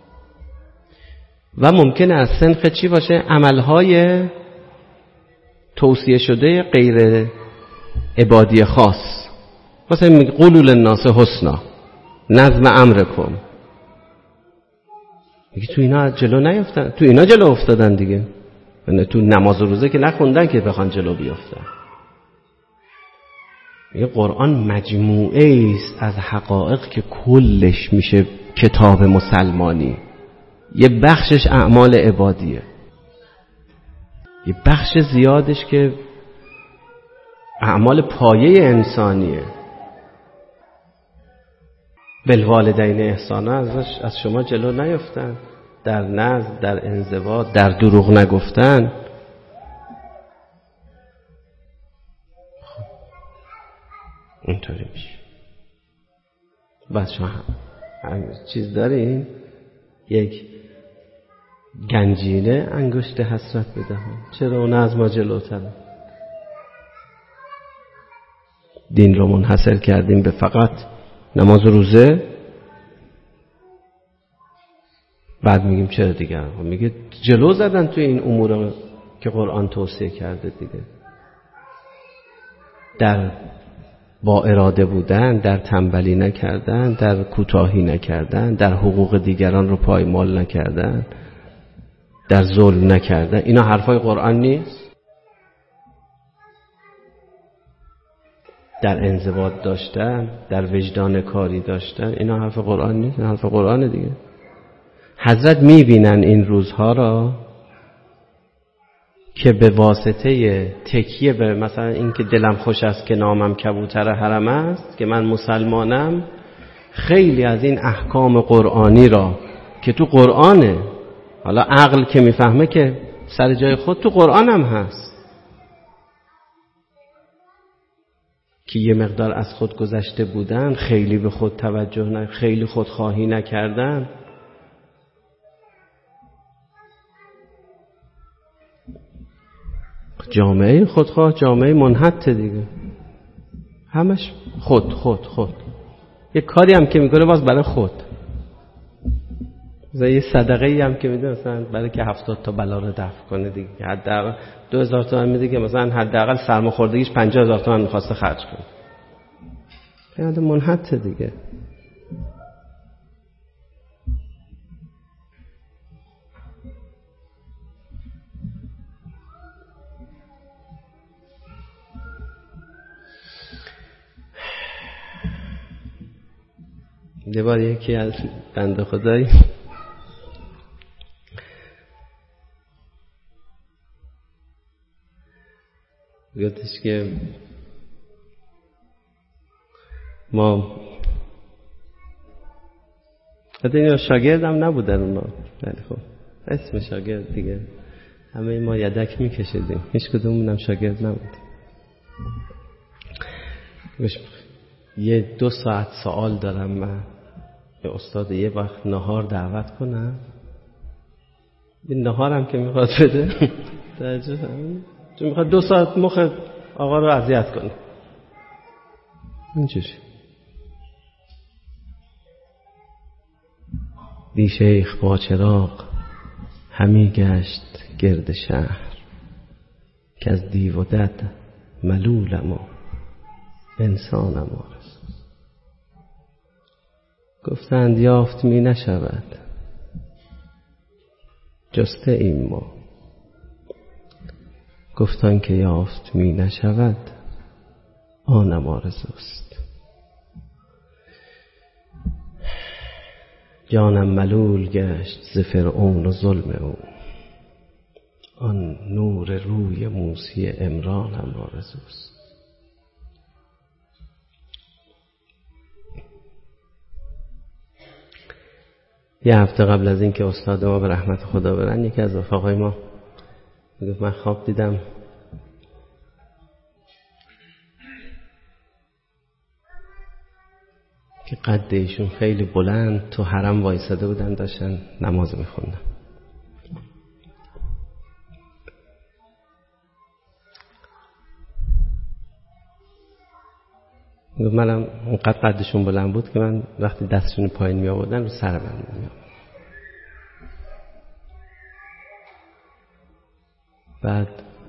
و ممکنه از سنخ چی باشه؟ عملهای توصیه شده غیر عبادی خاص. مثلا میگه قولوا للناس حسنا، نظم امرکم. میگه تو اینا جلو نیفتن، تو اینا جلو افتادن دیگه. یعنی تو نماز و روزه که نخوندن که بخوان جلو بیافتن. میگه قرآن مجموعه است از حقایق که کلش میشه کتاب مسلمانی. یه بخشش اعمال عبادیه، یه بخش زیادش که اعمال پایه انسانیه. بالوالدین احسانا، از شما جلو نیفتن در نظم، در انضباط، در دروغ نگفتن. خب اینطوری میشه. بعد شما هم چیز دارین، یک گنجینه انگشت حسرت بدهم، چرا اون از ما جلوتره؟ دین رو منحصر کردیم به فقط نماز و روزه، بعد میگیم چرا دیگه؟ میگه جلو زدن توی این امور که قرآن توصیه کرده دیگه. در با اراده بودن، در تنبلی نکردن، در کوتاهی نکردن، در حقوق دیگران رو پایمال نکردن، در ظلم نکردن. اینا حرفای قرآن نیست؟ در انضباط داشتن، در وجدان کاری داشتن، اینا حرف قرآن نیست؟ اینا حرف قرآن دیگه. حضرت میبینن این روزها را که به واسطه تکیه به مثلا این که دلم خوش است که نامم کبوتر حرم است، که من مسلمانم، خیلی از این احکام قرآنی را که تو قرآنه، حالا عقل که میفهمه که سر جای خود، تو قرآن هم هست، که یه مقدار از خود گذشته بودن، خیلی به خود توجه خیلی خودخواهی نکردن. جامعه خودخواه، جامعه منحط دیگه، همش خود. یه کاری هم که میکنه باز برای خود. مثلا یه صدقه‌ای هم که میده مثلا برای که 70 تا بلا رو دفع کنه دیگه، حداقل 2000 تومان میده که مثلا حداقل سرماخوردگیش 50000 تومان میخواسته خرج کنه. یعنی منحط دیگه. یه بار یکی از بنده خدایی گفتش که ما حتی شاگردم نبودن اونا، ولی خب اسم شاگرد دیگه همه ما یدک میکشیدیم، هیچ کدومونم شاگرد نبودیم. یه 2 ساعت سوال دارم من به استاد، یه وقت نهار دعوت کنم. این نهارم که میخواد بده چون میخواد 2 ساعت مخ آقا رو اذیت کنه. اینجوری دی شیخ با چراغ همی گشت گرد شهر، که از دیو و دد ملولم و انسانم آرزوست. گفتند یافت می نشود، جسته ایم ما. گفتن که یافت می نشود، آنم آرزوست. جانم ملول گشت ز فرعون و ظلم او، آن نور روی موسی عمرانم آرزوست. یه هفته قبل از این که استاد ما به رحمت خدا برن، یکی از رفقای ما میگفت من خواب دیدم که قد ایشون خیلی بلند تو حرم وایساده بودن، داشتن نماز میخوندن. منم اونقدر قدشون بلند بود که من وقتی دستشون پایین می آوردن رو سر من می آوردن. بعد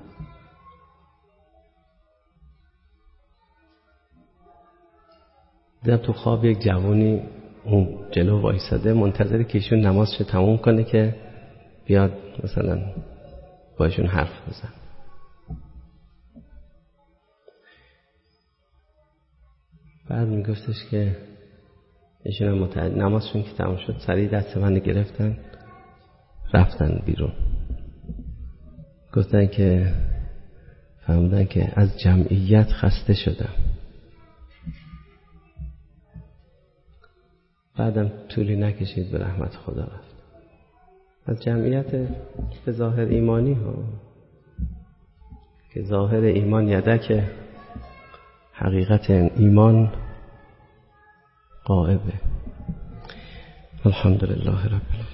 دیدم تو خواب یک جوانی اون جلو وایساده منتظره که ایشون نمازش تموم کنه که بیاد مثلا باشون حرف بزن. بعد میگفتش که ایشون هم نمازشون که تموم شد سریع دست من گرفتن رفتن بیرون. گفتن که فهمیدن که از جمعیت خسته شدم. بعدم طولی نکشید به رحمت خدا رفت. از جمعیت به ظاهر ایمانی ها، که ظاهر ایمان یدک، حقیقت ایمان غائبه. الحمدلله رب العالمین.